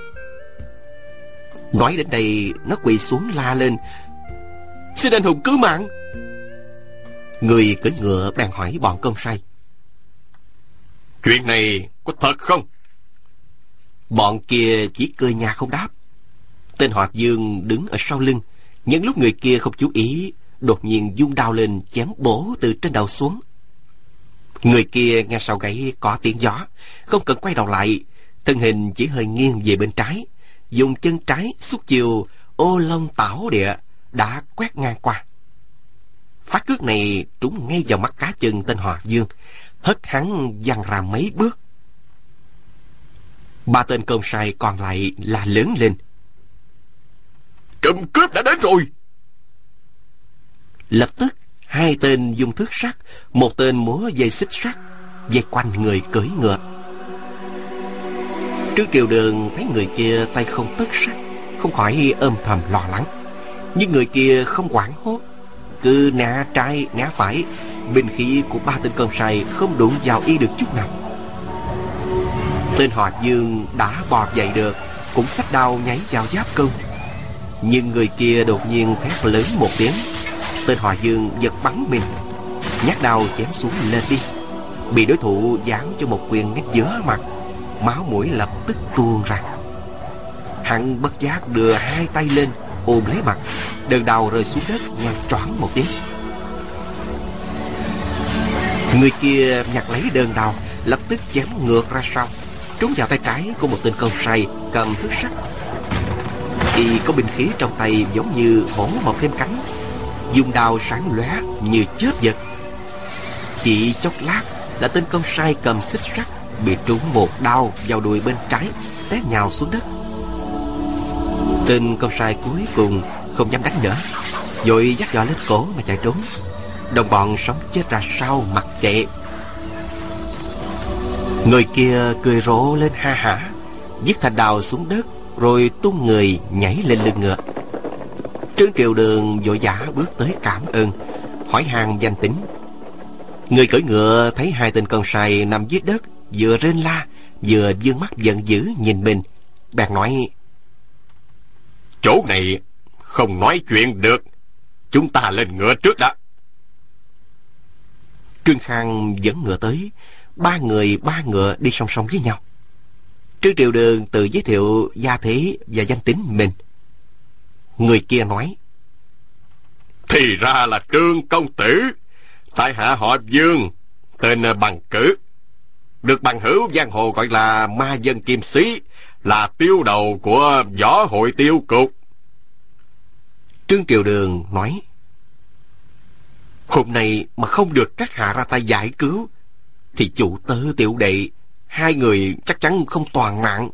[SPEAKER 2] Nói đến đây, nó quỳ xuống la lên: Xin anh hùng cứu mạng. Người cưỡi ngựa bèn hỏi bọn công sai:
[SPEAKER 4] Chuyện này có thật không?
[SPEAKER 2] Bọn kia chỉ cười nhạt không đáp. Tên họ Dương đứng ở sau lưng, nhân lúc người kia không chú ý, đột nhiên vung đao lên chém bổ từ trên đầu xuống. Người kia nghe sau gáy có tiếng gió, không cần quay đầu lại, thân hình chỉ hơi nghiêng về bên trái, dùng chân trái xúc chiều ô long tảo địa đã quét ngang qua. Phát cước này trúng ngay vào mắt cá chân tên họ Dương, hất hắn văng ra mấy bước. Ba tên công sai còn lại là lớn lên:
[SPEAKER 4] Trộm cướp đã đến rồi.
[SPEAKER 2] Lập tức hai tên dùng thước sắt, một tên múa dây xích sắt, vây quanh người cưỡi ngựa. Trương Triều Đường thấy người kia tay không tất sắt, không khỏi ôm thầm lo lắng. Nhưng người kia không hoảng hốt, cứ né trái né phải, binh khí của ba tên công sai không đụng vào y được chút nào. Tên họ Dương đã bò dậy được, cũng xách đao nháy vào giáp công. Nhưng người kia đột nhiên thét lớn một tiếng. Tên họ Dương giật bắn mình, nhát đao chém xuống lên đi, bị đối thủ giáng cho một quyền ngay giữa mặt, máu mũi lập tức tuôn ra. Hắn bất giác đưa hai tay lên ôm lấy mặt, đơn đao rơi xuống đất nghe choáng một tiếng. Người kia nhặt lấy đơn đao, lập tức chém ngược ra sau, trúng vào tay trái của một tên công sai cầm thước sắt. Y có binh khí trong tay giống như hổ mọc thêm cánh, dùng đao sáng lóe như chớp giật. Chỉ chốc lát là tên công sai cầm xích sắt bị trúng một đao vào đùi bên trái, té nhào xuống đất. Tên con sai cuối cùng không dám đánh nữa, vội dắt giò lên cổ mà chạy trốn. Đồng bọn sống chết ra sau mặc kệ. Người kia cười rộ lên ha hả, giết thành đào xuống đất, rồi tung người nhảy lên lưng ngựa. Trương Triều Đường vội vã bước tới cảm ơn, hỏi han danh tính. Người cưỡi ngựa thấy hai tên con sai nằm dưới đất, vừa rên la vừa dương mắt giận dữ nhìn mình, bèn nói:
[SPEAKER 4] chỗ này không nói chuyện được, chúng ta lên ngựa trước đã.
[SPEAKER 2] Trương Khang dẫn ngựa tới, ba người ba ngựa đi song song với nhau. Trương Triều Đường tự giới thiệu gia thế và danh tính mình. Người kia nói:
[SPEAKER 4] thì ra là Trương công tử, tại hạ họ Dương, tên Bằng Cử, được bằng hữu giang hồ gọi là ma dân Kim Sĩ, là tiêu đầu của võ hội tiêu cục.
[SPEAKER 2] Trương Triều Đường nói: hôm nay mà không được các hạ ra tay giải cứu, thì chủ tớ tiểu đệ hai người chắc chắn không toàn mạng.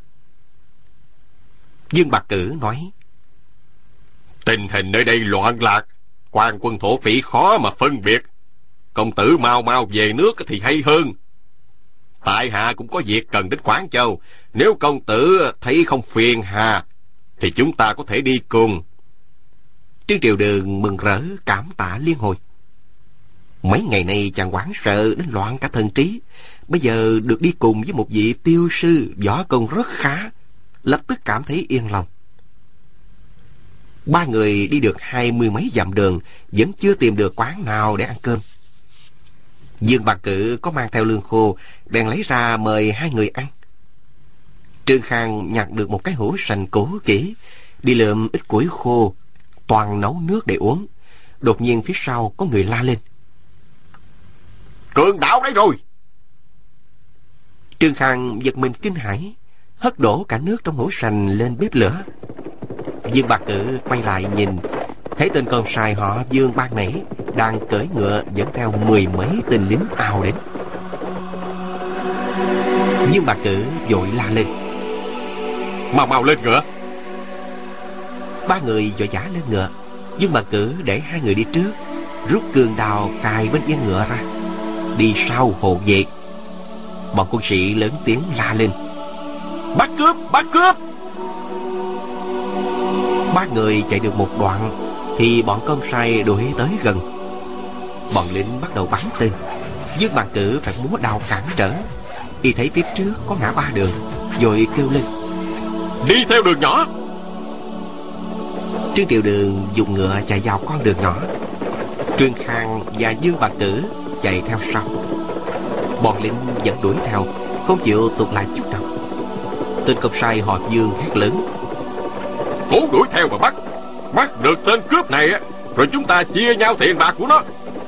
[SPEAKER 2] Dương Bạc Cử nói:
[SPEAKER 4] tình hình nơi đây loạn lạc, quan quân thổ phỉ khó mà phân biệt, công tử mau mau về nước thì hay hơn. Tại hạ cũng có việc cần đến Quảng Châu, nếu công tử thấy không phiền hà thì chúng ta có thể đi cùng.
[SPEAKER 2] Trương Triều Đường mừng rỡ cảm tạ liên hồi. Mấy ngày nay chàng hoảng sợ đến loạn cả thần trí, bây giờ được đi cùng với một vị tiêu sư võ công rất khá, lập tức cảm thấy yên lòng. Ba người đi được hai mươi mấy dặm đường, vẫn chưa tìm được quán nào để ăn cơm. Dương Bạc Cử có mang theo lương khô, bèn lấy ra mời hai người ăn. Trương Khang nhặt được một cái hũ sành cũ kỹ, đi lượm ít củi khô, toàn nấu nước để uống. Đột nhiên phía sau có người la lên:
[SPEAKER 4] Cường đạo đấy rồi!
[SPEAKER 2] Trương Khang giật mình kinh hãi, hất đổ cả nước trong hũ sành lên bếp lửa. Dương Bạc Cử quay lại nhìn, thấy tên con sai họ Dương ban nãy đang cưỡi ngựa dẫn theo mười mấy tên lính ào đến. Dương Bạc Cử vội la lên:
[SPEAKER 4] mau mau lên ngựa!
[SPEAKER 2] Ba người vội vã lên ngựa. Dương Bạc Cử để hai người đi trước, rút cương đao cài bên yên ngựa ra, đi sau hộ vệ. Bọn quân sĩ lớn tiếng la lên:
[SPEAKER 4] bắt cướp, bắt cướp!
[SPEAKER 2] Ba người chạy được một đoạn thì bọn công sai đuổi tới gần. Bọn lính bắt đầu bắn tên. Dương Bạc Cử phải múa đao cản trở. Y thấy phía trước có ngã ba đường, rồi kêu lên:
[SPEAKER 4] đi theo đường nhỏ!
[SPEAKER 2] Trương Triều Đường dùng ngựa chạy vào con đường nhỏ. Trương Khang và Dương Bạc Cử chạy theo sau. Bọn lính vẫn đuổi theo, không chịu tụt lại chút nào. Tên công sai họ Dương hét lớn:
[SPEAKER 4] cố đuổi theo mà bắt! Bắt được tên cướp này rồi chúng ta chia nhau tiền bạc của nó.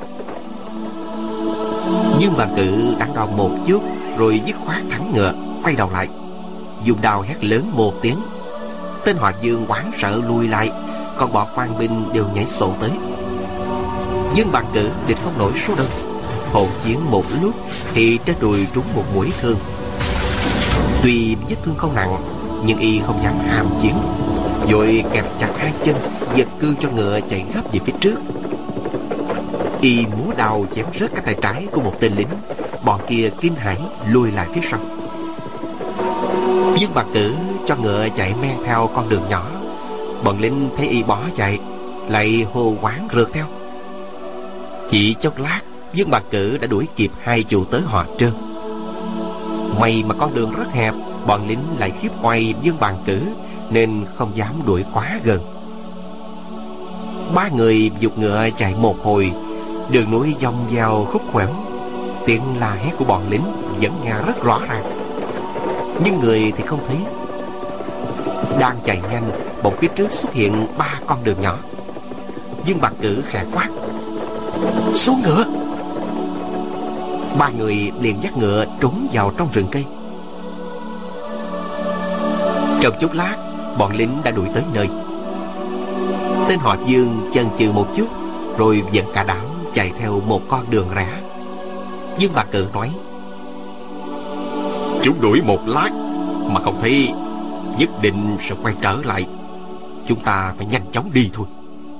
[SPEAKER 2] Dương Bạc Cử đắn đo một chút, rồi dứt khoát thắng ngựa, quay đầu lại, dùng đao hét lớn một tiếng. Tên họ Dương hoảng sợ lùi lại, còn bọn quan binh đều nhảy sổ tới. Dương Bạc Cử địch không nổi số đông, hỗn chiến một lúc thì trên đùi trúng một mũi thương. Tuy vết thương không nặng, nhưng y không dám ham chiến, vội kẹp chặt hai chân, giật cương cho ngựa chạy gấp về phía trước. Y múa đao chém rớt cái tay trái của một tên lính. Bọn kia kinh hãi lùi lại phía sau. Dương Bạc Cử cho ngựa chạy men theo con đường nhỏ. Bọn lính thấy y bỏ chạy, lại hô hoáng rượt theo. Chỉ chốc lát, Dương Bạc Cử đã đuổi kịp hai chủ tớ họ Trương. May mà con đường rất hẹp, bọn lính lại khiếp oai Dương Bạc Cử nên không dám đuổi quá gần. Ba người giục ngựa chạy một hồi, đường núi dông vào khúc khuỷu, tiếng la hét của bọn lính vẫn nghe rất rõ ràng, nhưng người thì không thấy. Đang chạy nhanh, bỗng phía trước xuất hiện ba con đường nhỏ. Dương Bạc Cử khẽ quát: xuống ngựa! Ba người liền dắt ngựa trốn vào trong rừng cây. Trong chốc lát, bọn lính đã đuổi tới nơi. Tên họ Dương chần chừ một chút, rồi dẫn cả đám chạy theo một con đường rẽ. Dương Bạc Cử nói:
[SPEAKER 4] Chúng đuổi một lát mà không thấy, nhất định sẽ quay trở lại. Chúng ta phải nhanh chóng đi thôi.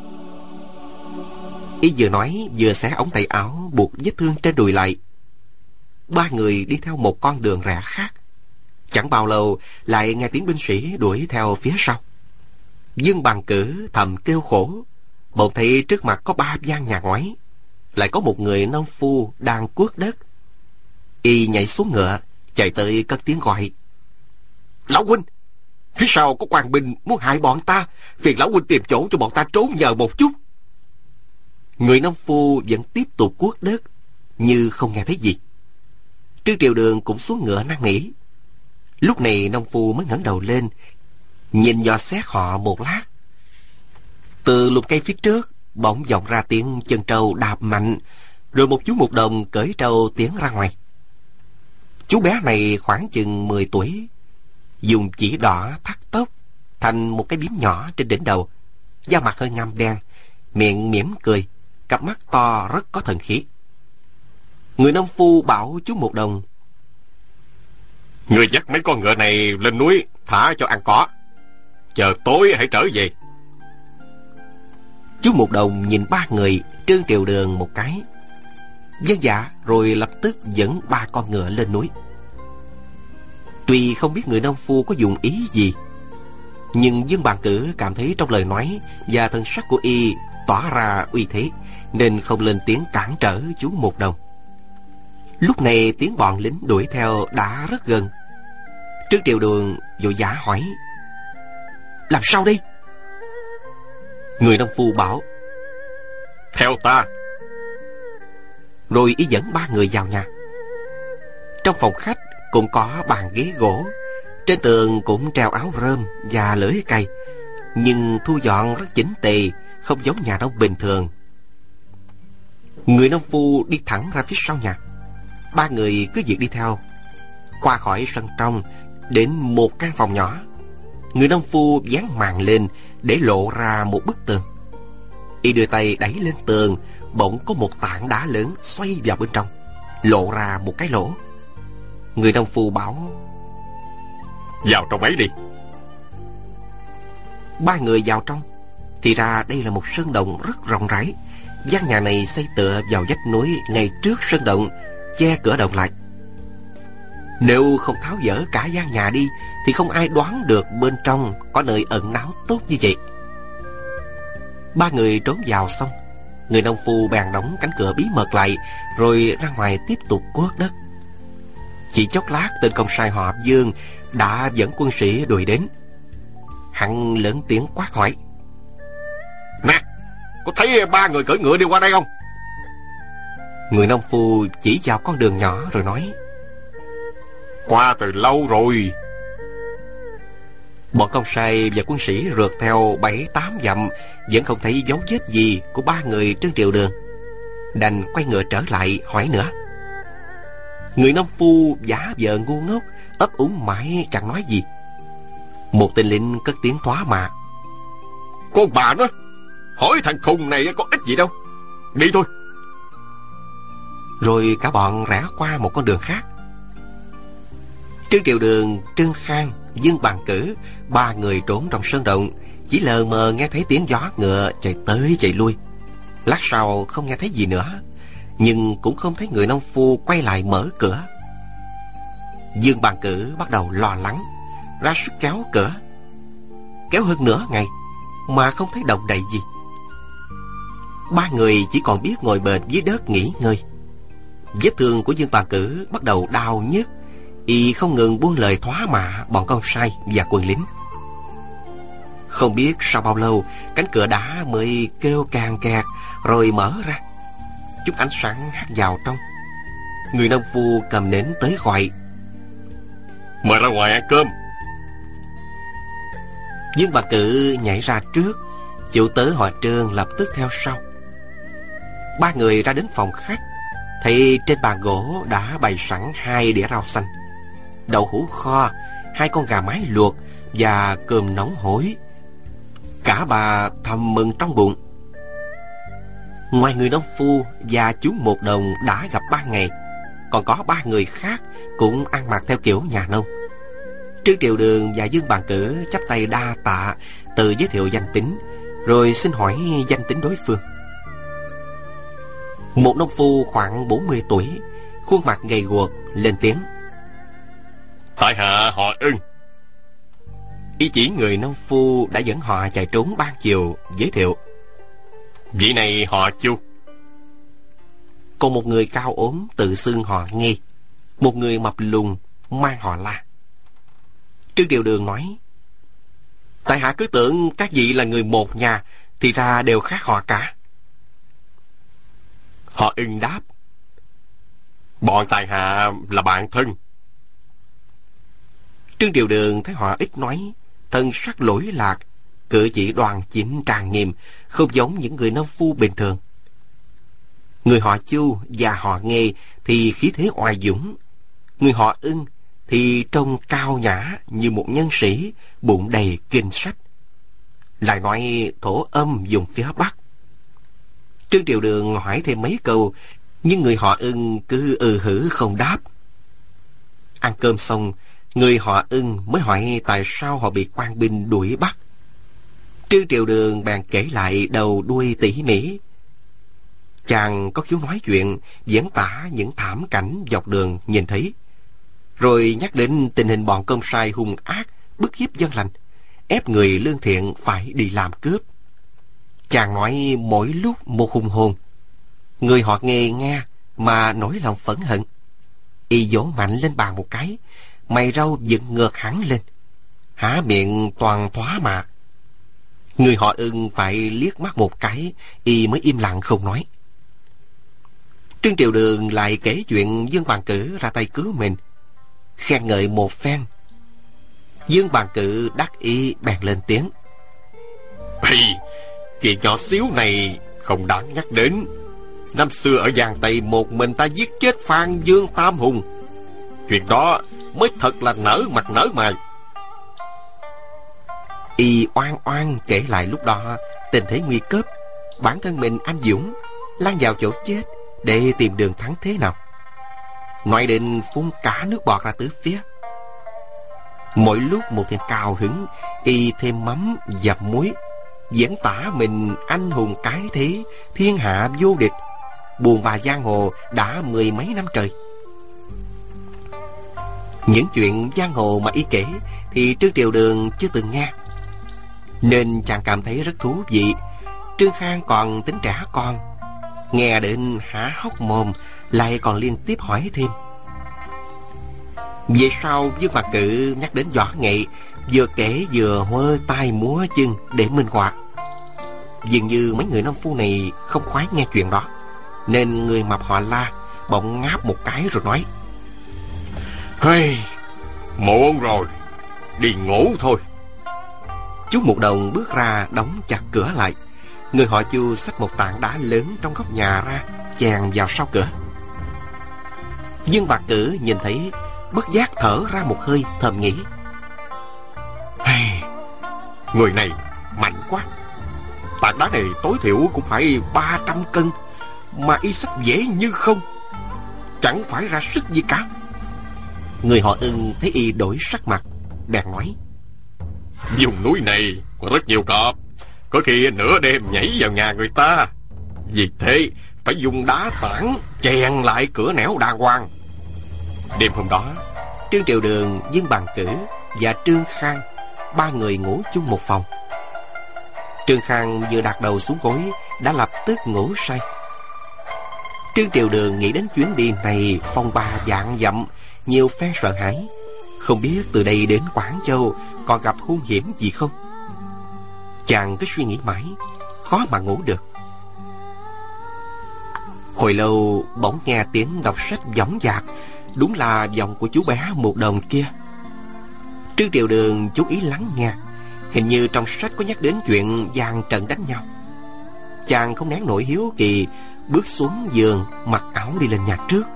[SPEAKER 2] Y vừa nói vừa xé ống tay áo buộc vết thương trên đùi lại. Ba người đi theo một con đường rẽ khác. Chẳng bao lâu lại nghe tiếng binh sĩ đuổi theo phía sau. Dương Bằng Cử thầm kêu khổ, bỗng thấy trước mặt có ba gian nhà ngói, lại có một người nông phu đang cuốc đất. Y nhảy xuống ngựa, chạy tới cất tiếng gọi:
[SPEAKER 4] Lão huynh, phía sau có quan binh muốn hại bọn ta, phiền lão huynh tìm chỗ cho bọn ta trốn nhờ một chút.
[SPEAKER 2] Người nông phu vẫn tiếp tục cuốc đất như không nghe thấy gì. Trương Triều Đường cũng xuống ngựa năn nỉ. Lúc này nông phu mới ngẩng đầu lên, nhìn dò xét họ một lát. Từ lùm cây phía trước bỗng vọng ra tiếng chân trâu đạp mạnh, rồi một chú mục đồng cởi trâu tiến ra ngoài. Chú bé này khoảng chừng mười tuổi, dùng chỉ đỏ thắt tóc thành một cái bím nhỏ trên đỉnh đầu, da mặt hơi ngăm đen, miệng mỉm cười, cặp mắt to rất có thần khí. Người nông phu bảo chú mục đồng:
[SPEAKER 4] Người dắt mấy con ngựa này lên núi thả cho ăn cỏ, chờ tối hãy trở về.
[SPEAKER 2] Chú mục đồng nhìn ba người Trương Triều Đường một cái, vâng dạ, rồi lập tức dẫn ba con ngựa lên núi. Tuy không biết người nông phu có dùng ý gì, nhưng Dương Bàn Cử cảm thấy trong lời nói và thân sắc của y tỏa ra uy thế, nên không lên tiếng cản trở chú mục đồng. Lúc này tiếng bọn lính đuổi theo đã rất gần. Trương Triều Đường vội vã hỏi: Làm sao đây? Người nông phu bảo:
[SPEAKER 4] Theo ta.
[SPEAKER 2] Rồi ý dẫn ba người vào nhà. Trong phòng khách cũng có bàn ghế gỗ, trên tường cũng treo áo rơm và lưỡi cày, nhưng thu dọn rất chỉnh tề, không giống nhà nông bình thường. Người nông phu đi thẳng ra phía sau nhà. Ba người cứ việc đi theo. Qua khỏi sân trong, đến một căn phòng nhỏ. Người nông phu dán màn lên để lộ ra một bức tường. Y đưa tay đẩy lên tường, bỗng có một tảng đá lớn xoay vào bên trong, lộ ra một cái lỗ. Người nông phu bảo:
[SPEAKER 4] Vào trong ấy đi.
[SPEAKER 2] Ba người vào trong. Thì ra đây là một sơn động rất rộng rãi. Gian nhà này xây tựa vào vách núi ngay trước sơn động, che cửa động lại. Nếu không tháo dỡ cả gian nhà đi thì không ai đoán được bên trong có nơi ẩn náu tốt như vậy. Ba người trốn vào xong, người nông phu bèn đóng cánh cửa bí mật lại, rồi ra ngoài tiếp tục cuốc đất. Chỉ chốc lát, tên công sai họ Dương đã dẫn quân sĩ đuổi đến. Hắn lớn tiếng quát hỏi:
[SPEAKER 4] Nè, có thấy ba người cưỡi ngựa đi qua đây không?
[SPEAKER 2] Người nông phu chỉ vào con đường nhỏ rồi nói:
[SPEAKER 4] Qua từ lâu rồi.
[SPEAKER 2] Bọn công sai và quân sĩ rượt theo bảy tám dặm, vẫn không thấy dấu vết gì của ba người Trương Triều Đường, đành quay ngựa trở lại hỏi nữa. Người nông phu giả vờ ngu ngốc, ấp úng mãi chẳng nói gì. Một tên lính cất tiếng thoá mạ:
[SPEAKER 4] Con bà nó, hỏi thằng khùng này có ích gì đâu, đi thôi.
[SPEAKER 2] Rồi cả bọn rẽ qua một con đường khác. Trương Triều Đường, Trương Khang, Dương Bàn Cử, ba người trốn trong sơn động, chỉ lờ mờ nghe thấy tiếng gió ngựa chạy tới chạy lui. Lát sau không nghe thấy gì nữa, nhưng cũng không thấy người nông phu quay lại mở cửa. Dương Bàn Cử bắt đầu lo lắng, ra sức kéo cửa. Kéo hơn nửa ngày mà không thấy động đậy gì. Ba người chỉ còn biết ngồi bệt dưới đất nghỉ ngơi. Vết thương của Dương Bàn Cử bắt đầu đau nhức, y không ngừng buông lời thoá mạ bọn con sai và quân lính. Không biết sau bao lâu, cánh cửa đá mới kêu càng kẹt rồi mở ra. Chút ánh sáng hắt vào trong. Người nông phu cầm nến tới gọi:
[SPEAKER 4] Mời ra ngoài ăn cơm.
[SPEAKER 2] Dương Bà Cử nhảy ra trước, chủ tớ họ Trương lập tức theo sau. Ba người ra đến phòng khách, thấy trên bàn gỗ đã bày sẵn hai đĩa rau xanh, đậu hũ kho, hai con gà mái luộc và cơm nóng hổi. Cả bà thầm mừng trong bụng. Ngoài người nông phu và chú một đồng đã gặp ban ngày, còn có ba người khác cũng ăn mặc theo kiểu nhà nông. Trương Triều Đường và Dương Bàn Cử chắp tay đa tạ, tự giới thiệu danh tính, rồi xin hỏi danh tính đối phương. Một nông phu khoảng bốn mươi tuổi, khuôn mặt gầy guộc, lên tiếng:
[SPEAKER 4] tại hạ họ Ưng.
[SPEAKER 2] Y chỉ người nông phu đã dẫn họ chạy trốn ban chiều, giới thiệu:
[SPEAKER 4] vị này họ Chu.
[SPEAKER 2] Còn một người cao ốm tự xưng họ Nghê, một người mập lùn mang họ La. Trương Triều Đường nói: tại hạ cứ tưởng các vị là người một nhà, thì ra đều khác họ cả.
[SPEAKER 4] Họ Ưng đáp: bọn tại hạ là bạn thân.
[SPEAKER 2] Trương Triều Đường thấy họ ít nói, thân sắc lỗi lạc, cử chỉ đoan chính trang nghiêm, không giống những người nông phu bình thường. Người họ Chu và họ Nghê thì khí thế oai dũng, người họ Ưng thì trông cao nhã như một nhân sĩ, bụng đầy kinh sách, lại nói thổ âm vùng phía Bắc. Trương Triều Đường hỏi thêm mấy câu, nhưng người họ Ưng cứ ừ hử không đáp. Ăn cơm xong, người họ Ưng mới hỏi tại sao họ bị quan binh đuổi bắt. Trương Triều Đường bèn kể lại đầu đuôi tỉ mỉ. Chàng có khiếu nói chuyện, diễn tả những thảm cảnh dọc đường nhìn thấy, rồi nhắc đến tình hình bọn công sai hung ác, bức hiếp dân lành, ép người lương thiện phải đi làm cướp. Chàng nói mỗi lúc một hùng hồn. Người họ Nghê nghe mà nổi lòng phẫn hận. Y vỗ mạnh lên bàn một cái, mày râu dựng ngược hẳn lên, há miệng toàn thoá mạ. Người họ Ưng phải liếc mắt một cái, y mới im lặng không nói. Trương Triều Đường lại kể chuyện Dương Bàn Cử ra tay cứu mình, khen ngợi một phen. Dương Bàn Cử đắc ý bèn lên tiếng:
[SPEAKER 4] Ây, chuyện nhỏ xíu này không đáng nhắc đến. Năm xưa ở Giang Tây một mình ta giết chết Phan Dương Tam Hùng, chuyện đó mới thật là nở mặt nở mày.
[SPEAKER 2] Y oan oan kể lại lúc đó tình thế nguy cấp, bản thân mình anh dũng lao vào chỗ chết để tìm đường thắng thế nào. Nói đến phun cả nước bọt ra tứ phía. Mỗi lúc một thêm cao hứng, Y thêm mắm dập muối, diễn tả mình anh hùng cái thế, thiên hạ vô địch, buồn bà giang hồ đã mười mấy năm trời. Những chuyện giang hồ mà Y kể thì Trương Triều Đường chưa từng nghe, nên chàng cảm thấy rất thú vị. Trương Khang còn tính trẻ con, nghe đến há hốc mồm, lại còn liên tiếp hỏi thêm. Về sau Dương Bàn Cử nhắc đến võ nghệ, vừa kể vừa hơ tay múa chân để minh họa. Dường như mấy người nông phu này không khoái nghe chuyện đó, nên người mập họ La bỗng ngáp một cái rồi nói:
[SPEAKER 4] Hey, muộn rồi, đi ngủ thôi.
[SPEAKER 2] Chú Một Đồng bước ra đóng chặt cửa lại. Người họ Chu xách một tảng đá lớn trong góc nhà ra, chèn vào sau cửa. Dương Bàn Cử nhìn thấy, bất giác thở ra một hơi, thầm nghĩ:
[SPEAKER 4] Hey, người này mạnh quá. Tảng đá này tối thiểu cũng phải ba trăm cân, mà Y xách dễ như không, chẳng phải ra sức gì cả.
[SPEAKER 2] Người họ Ưng thấy Y đổi sắc mặt, bèn nói:
[SPEAKER 4] Vùng núi này có rất nhiều cọp, có khi nửa đêm nhảy vào nhà người ta, vì thế phải dùng đá tảng chèn lại cửa nẻo đàng hoàng. Đêm hôm đó,
[SPEAKER 2] Trương Triều Đường, Dương Bàn Cử và Trương Khang ba người ngủ chung một phòng. Trương Khang vừa đặt đầu xuống gối đã lập tức ngủ say. Trương Triều Đường nghĩ đến chuyến đi này phong ba vạn dặm, nhiều phen sợ hãi, không biết từ đây đến Quảng Châu còn gặp hung hiểm gì không. Chàng cứ suy nghĩ mãi, khó mà ngủ được. Hồi lâu bỗng nghe tiếng đọc sách dõng dạc, đúng là giọng của chú bé Một Đồng kia. Trương Triều Đường chú ý lắng nghe, hình như trong sách có nhắc đến chuyện giang trận đánh nhau. Chàng không nén nổi hiếu kỳ, bước xuống giường, mặc áo đi lên nhà trước.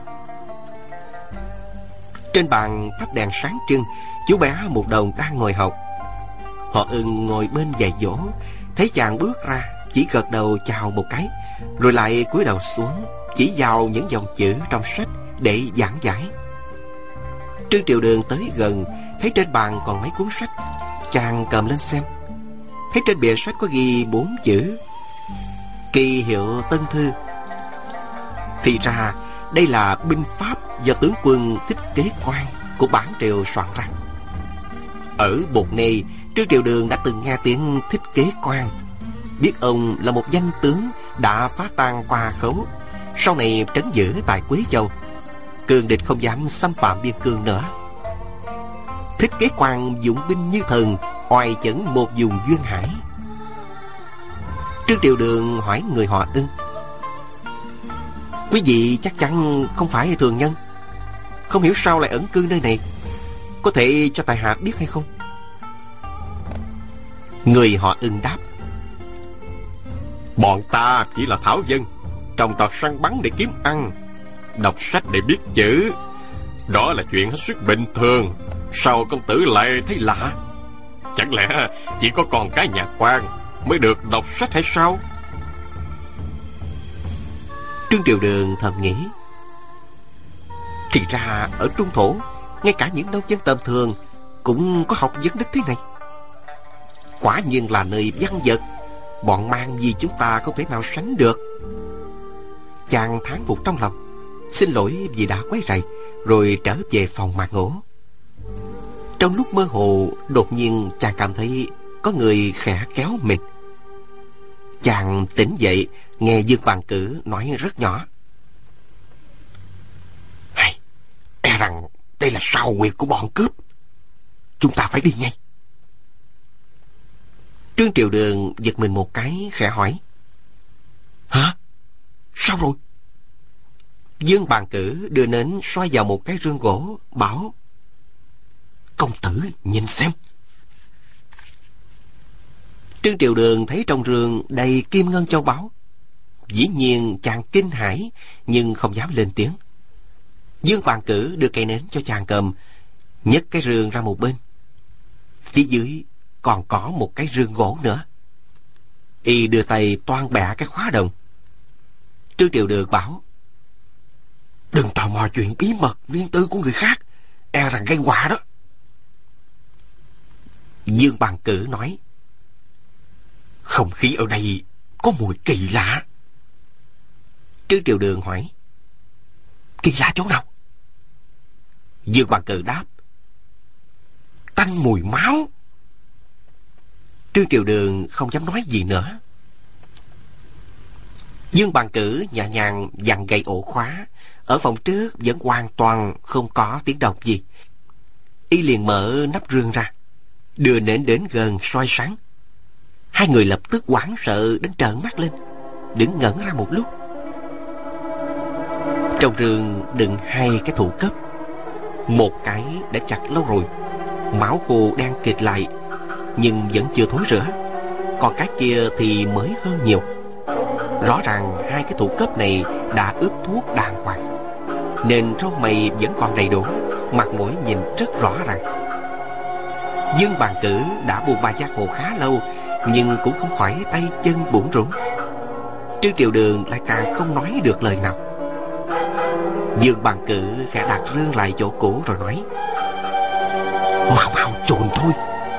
[SPEAKER 2] Trên bàn thắp đèn sáng trưng, chú bé Một Đồng đang ngồi học. Họ Ưng ngồi bên dạy dỗ, thấy chàng bước ra, chỉ gật đầu chào một cái, rồi lại cúi đầu xuống, chỉ vào những dòng chữ trong sách để giảng giải. Trương Triều Đường tới gần, thấy trên bàn còn mấy cuốn sách. Chàng cầm lên xem, thấy trên bìa sách có ghi bốn chữ Kỳ Hiệu Tân Thư. Thì ra đây là binh pháp do tướng quân Thích Kế Quang của Bản Triều soạn ra. Ở Bột Nê, Trương Triều Đường đã từng nghe tiếng Thích Kế Quang, biết ông là một danh tướng đã phá tan Qua Khấu, sau này trấn giữ tại Quế Châu. Cường địch không dám xâm phạm biên cương nữa. Thích Kế Quang dụng binh như thần, oai chấn một vùng duyên hải. Trương Triều Đường hỏi người họ Ưng: quý vị chắc chắn không phải thường nhân, không hiểu sao lại ẩn cư nơi này, có thể cho tại hạ biết hay không? Người họ Ưng đáp:
[SPEAKER 4] bọn ta chỉ là thảo dân, trồng trọt săn bắn để kiếm ăn, đọc sách để biết chữ, đó là chuyện hết sức bình thường. Sao công tử lại thấy lạ? Chẳng lẽ chỉ có con cái nhà quan mới được đọc sách hay sao?
[SPEAKER 2] Trương Triều Đường thầm nghĩ, thì ra ở Trung Thổ, ngay cả những nông dân tầm thường cũng có học vấn đức thế này. Quả nhiên là nơi văn vật, bọn mang gì chúng ta không thể nào sánh được. Chàng thán phục trong lòng, xin lỗi vì đã quấy rầy, rồi trở về phòng mà ngủ. Trong lúc mơ hồ, đột nhiên chàng cảm thấy có người khẽ kéo mình. Chàng tỉnh dậy, nghe Dương Bàn Cử nói rất nhỏ:
[SPEAKER 4] Hay, e rằng đây là sao huyệt của bọn cướp, chúng ta phải đi ngay.
[SPEAKER 2] Trương Triều Đường giật mình một cái, khẽ hỏi:
[SPEAKER 4] hả? Sao rồi?
[SPEAKER 2] Dương Bàn Cử đưa nến soi vào một cái rương gỗ, bảo:
[SPEAKER 4] công tử nhìn xem.
[SPEAKER 2] Trương Triều Đường thấy trong rương đầy kim ngân châu báu. Dĩ nhiên chàng kinh hãi, nhưng không dám lên tiếng. Dương Bàn Cử đưa cây nến cho chàng cầm, nhấc cái rương ra một bên. Phía dưới còn có một cái rương gỗ nữa. Y đưa tay toan bẻ cái khóa đồng. Trương Triều Đường bảo:
[SPEAKER 4] đừng tò mò chuyện bí mật riêng tư của người khác, e rằng gây họa đó.
[SPEAKER 2] Dương Bàn Cử nói:
[SPEAKER 4] không khí ở đây có mùi kỳ lạ.
[SPEAKER 2] Trương Triều Đường hỏi:
[SPEAKER 4] kỳ lạ chỗ nào?
[SPEAKER 2] Dương Bàn Cử đáp:
[SPEAKER 4] tanh mùi máu.
[SPEAKER 2] Trương Triều Đường không dám nói gì nữa. Dương Bàn Cử nhẹ nhàng vặn gậy ổ khóa. Ở phòng trước vẫn hoàn toàn không có tiếng động gì. Y liền mở nắp rương ra, đưa nến đến gần soi sáng. Hai người lập tức hoảng sợ đến trợn mắt lên, đứng ngẩn ra một lúc. Trong rương đựng hai cái thủ cấp. Một cái đã chặt lâu rồi, máu khô đang kịt lại, nhưng vẫn chưa thối rữa. Còn cái kia thì mới hơn nhiều. Rõ ràng hai cái thủ cấp này đã ướp thuốc đàng hoàng, nên râu mày vẫn còn đầy đủ, mặt mũi nhìn rất rõ ràng. Dương Bàn Cử đã buông ba giác ngộ khá lâu, nhưng cũng không khỏi tay chân bủn rủn. Trương Triều Đường lại càng không nói được lời nào. Dương Bàn Cử khẽ đặt rương lại chỗ cũ rồi nói:
[SPEAKER 4] mau mau chồn thôi.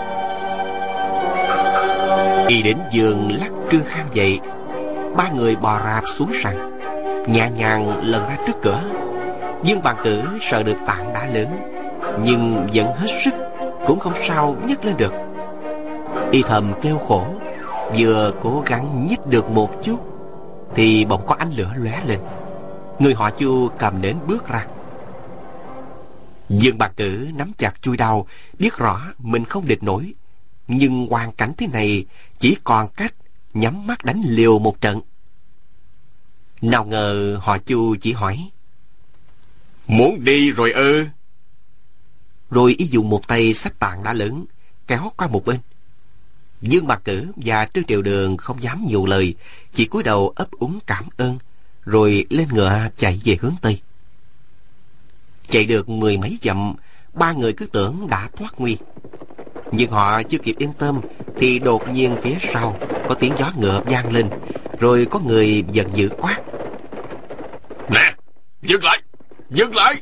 [SPEAKER 2] Y đến giường lắc Trương Khang dậy. Ba người bò rạp xuống sàn, nhẹ nhàng lần ra trước cửa. Dương Bàn Cử sợ được tảng đá lớn, nhưng vẫn hết sức, cũng không sao nhấc lên được. Y thầm kêu khổ, vừa cố gắng nhích được một chút thì bỗng có ánh lửa lóe lên. Người họ Chu cầm nến bước ra. Dương Bàn Cử nắm chặt chuôi đao, biết rõ mình không địch nổi, nhưng hoàn cảnh thế này chỉ còn cách nhắm mắt đánh liều một trận. Nào ngờ họ Chu chỉ hỏi:
[SPEAKER 4] muốn đi rồi ư?
[SPEAKER 2] Rồi y dùng một tay xách tảng đá lớn kéo qua một bên. Dương Bàn Cử và Trương Triều Đường không dám nhiều lời, chỉ cúi đầu ấp úng cảm ơn, rồi lên ngựa chạy về hướng tây. Chạy được mười mấy dặm, ba người cứ tưởng đã thoát nguy. Nhưng họ chưa kịp yên tâm thì đột nhiên phía sau có tiếng gió ngựa vang lên, rồi có người giận dữ quát:
[SPEAKER 4] nè, dừng lại, Dừng lại!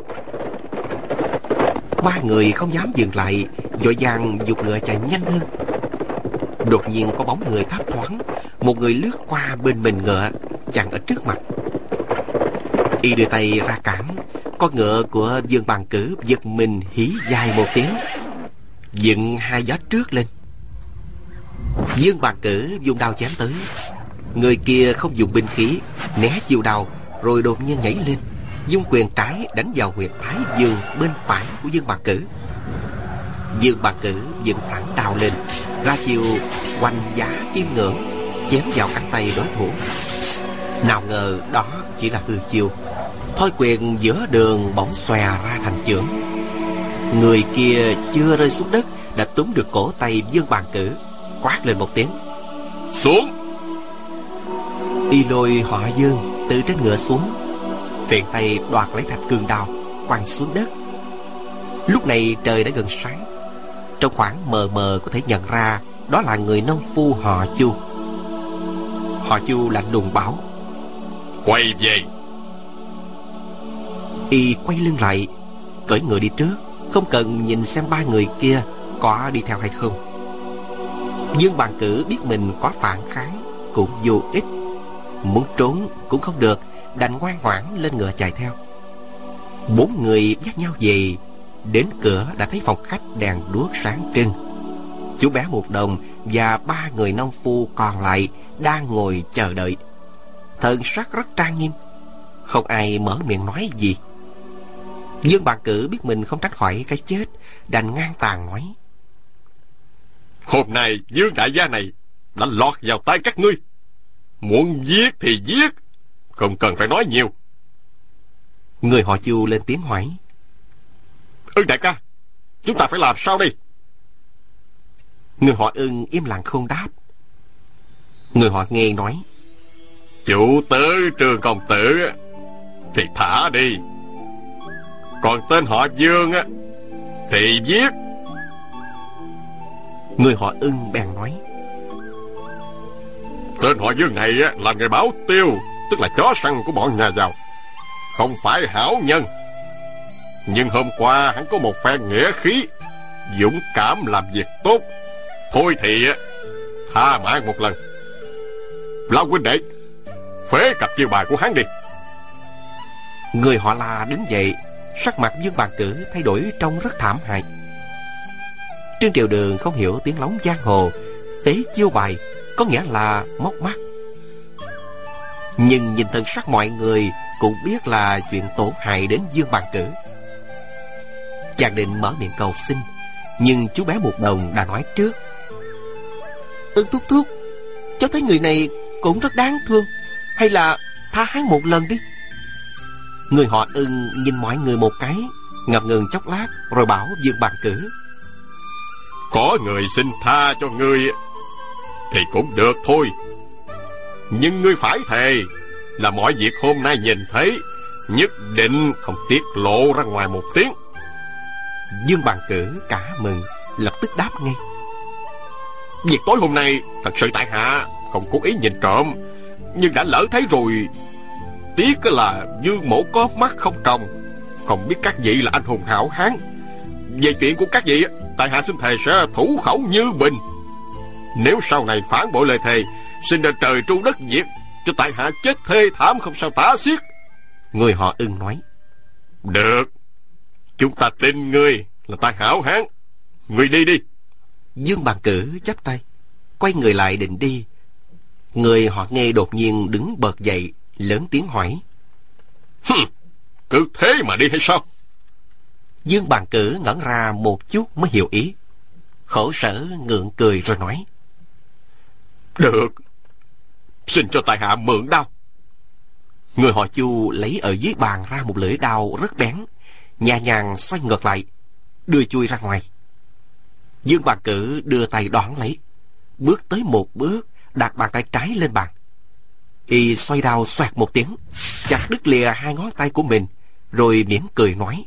[SPEAKER 2] Ba người không dám dừng lại, vội vàng giục ngựa chạy nhanh hơn. Đột nhiên có bóng người thấp thoáng, một người lướt qua bên mình ngựa, chặn ở trước mặt. Y đưa tay ra cản, con ngựa của Dương Bàn Cử giật mình hí dài một tiếng, dựng hai gió trước lên. Dương Bàn Cử dùng đao chém tới. Người kia không dùng binh khí, né chiêu đao, rồi đột nhiên nhảy lên, dung quyền trái đánh vào huyệt thái dương bên phải của Dương Bàn Cử. Dương Bàn Cử dựng thẳng đao lên, ra chiêu hoành giá kim ngưỡng, chém vào cánh tay đối thủ. Nào ngờ đó chỉ là hư chiêu, thôi quyền giữa đường bỗng xòe ra thành chưởng. Người kia chưa rơi xuống đất đã túm được cổ tay Dương Bàn Cử, quát lên một tiếng:
[SPEAKER 4] xuống!
[SPEAKER 2] Y lôi họ Dương từ trên ngựa xuống, tiện tay đoạt lấy thạch cương đao, quăng xuống đất. Lúc này trời đã gần sáng, trong khoảng mờ mờ có thể nhận ra đó là người nông phu họ Chu. Họ Chu lạnh lùng bảo:
[SPEAKER 4] quay về!
[SPEAKER 2] Y quay lưng lại, cưỡi ngựa đi trước, không cần nhìn xem ba người kia có đi theo hay không. Dương Bàn Cử biết mình có phản kháng cũng vô ích, muốn trốn cũng không được, đành ngoan ngoãn lên ngựa chạy theo. Bốn người dắt nhau về, đến cửa đã thấy phòng khách đèn đuốc sáng trưng. Chú bé Một Đồng và ba người nông phu còn lại đang ngồi chờ đợi, thần sắc rất trang nghiêm, không ai mở miệng nói gì. Dương Bàn Cử biết mình không tránh khỏi cái chết, đành ngang tàn nói:
[SPEAKER 4] hôm nay Dương đại gia này đã lọt vào tay các ngươi, muốn giết thì giết, không cần phải nói nhiều.
[SPEAKER 2] Người họ Chu lên tiếng hỏi:
[SPEAKER 4] Ưng đại ca, chúng ta phải làm sao đây?
[SPEAKER 2] Người họ Ưng im lặng không đáp. Người họ Nghe nói:
[SPEAKER 4] chủ tử Trường công tử thì thả đi, còn tên họ Dương á thì giết.
[SPEAKER 2] Người họ Ưng bèn nói:
[SPEAKER 4] tên họ Dương này á là người bảo tiêu, tức là chó săn của bọn nhà giàu, không phải hảo nhân. Nhưng hôm qua hắn có một phen nghĩa khí, dũng cảm làm việc tốt, thôi thì tha mạng một lần. Lão huynh đệ, phế cặp chiêu bài của hắn đi.
[SPEAKER 2] Người họ La đứng dậy, sắc mặt Dương Bàn Cử thay đổi trông rất thảm hại. Trương Triều Đường không hiểu tiếng lóng giang hồ, phế chiêu bài có nghĩa là móc mắt, nhưng nhìn thân sắc mọi người cũng biết là chuyện tổn hại đến Dương Bàn Cử. Chàng định mở miệng cầu xin, nhưng chú bé Một Đồng đã nói trước: Ưng thúc thúc, cháu thấy người này cũng rất đáng thương, hay là tha hắn một lần đi. Người họ Ưng nhìn mọi người một cái, ngập ngừng chốc lát rồi bảo Dương Bàn Cử:
[SPEAKER 4] có người xin tha cho ngươi thì cũng được thôi, nhưng ngươi phải thề là mọi việc hôm nay nhìn thấy nhất định không tiết lộ ra ngoài một tiếng.
[SPEAKER 2] Dương Bàn Cử cả mừng, lập tức đáp ngay:
[SPEAKER 4] việc tối hôm nay thật sự tại hạ không cố ý nhìn trộm, nhưng đã lỡ thấy rồi. Tiếc là Dương mỗ có mắt không tròng, không biết các vị là anh hùng hảo hán. Về chuyện của các vị, tại hạ xin thề sẽ thủ khẩu như bình. Nếu sau này phản bội lời thề, xin đền trời tru đất diệt, cho tại hạ chết thê thảm không sao tả xiết.
[SPEAKER 2] Người họ Ưng nói:
[SPEAKER 4] được, chúng ta tin ngươi là tài hảo hán, ngươi đi đi.
[SPEAKER 2] Dương Bàn Cử chắp tay, quay người lại định đi. Người họ Nghe đột nhiên đứng bật dậy, lớn tiếng hỏi:
[SPEAKER 4] Hừm, cứ thế mà đi hay sao?
[SPEAKER 2] Dương Bàn Cử ngẩn ra một chút mới hiểu ý, khổ sở ngượng cười rồi nói:
[SPEAKER 4] được, xin cho tại hạ mượn đao.
[SPEAKER 2] Người họ Chu lấy ở dưới bàn ra một lưỡi đao rất bén, nhẹ nhàng xoay ngược lại, đưa chui ra ngoài. Dương Bàn Cử đưa tay đón lấy, bước tới một bước, đặt bàn tay trái lên bàn. Y xoay đao xoẹt một tiếng, chặt đứt lìa hai ngón tay của mình, rồi mỉm cười nói: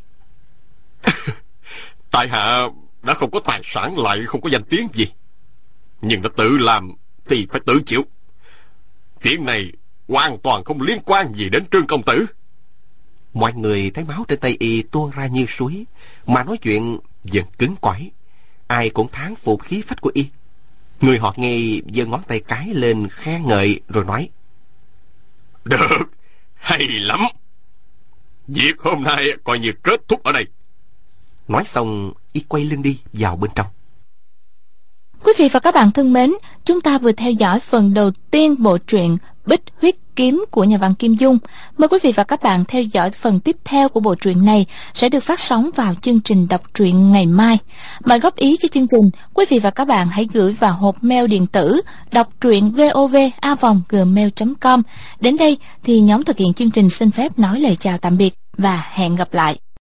[SPEAKER 4] tại hạ đã không có tài sản lại không có danh tiếng gì, nhưng đã tự làm thì phải tự chịu. Chuyện này hoàn toàn không liên quan gì đến Trương công tử.
[SPEAKER 2] Mọi người thấy máu trên tay y tuôn ra như suối, mà nói chuyện vẫn cứng cỏi. Ai cũng thán phục khí phách của y. Người họ nghe giơ ngón tay cái lên khen ngợi rồi nói:
[SPEAKER 4] Được, hay lắm. Việc hôm nay coi như kết thúc ở đây.
[SPEAKER 2] Nói xong y quay lưng đi vào bên trong.
[SPEAKER 1] Quý vị và các bạn thân mến, chúng ta vừa theo dõi phần đầu tiên bộ truyện Bích Huyết Kiếm của nhà văn Kim Dung. Mời quý vị và các bạn theo dõi phần tiếp theo của bộ truyện này sẽ được phát sóng vào chương trình đọc truyện ngày mai. Mời góp ý cho chương trình, quý vị và các bạn hãy gửi vào hộp mail điện tử đọc truyện vov a vòng gmail chấm com. Đến đây thì nhóm thực hiện chương trình xin phép nói lời chào tạm biệt và hẹn gặp lại.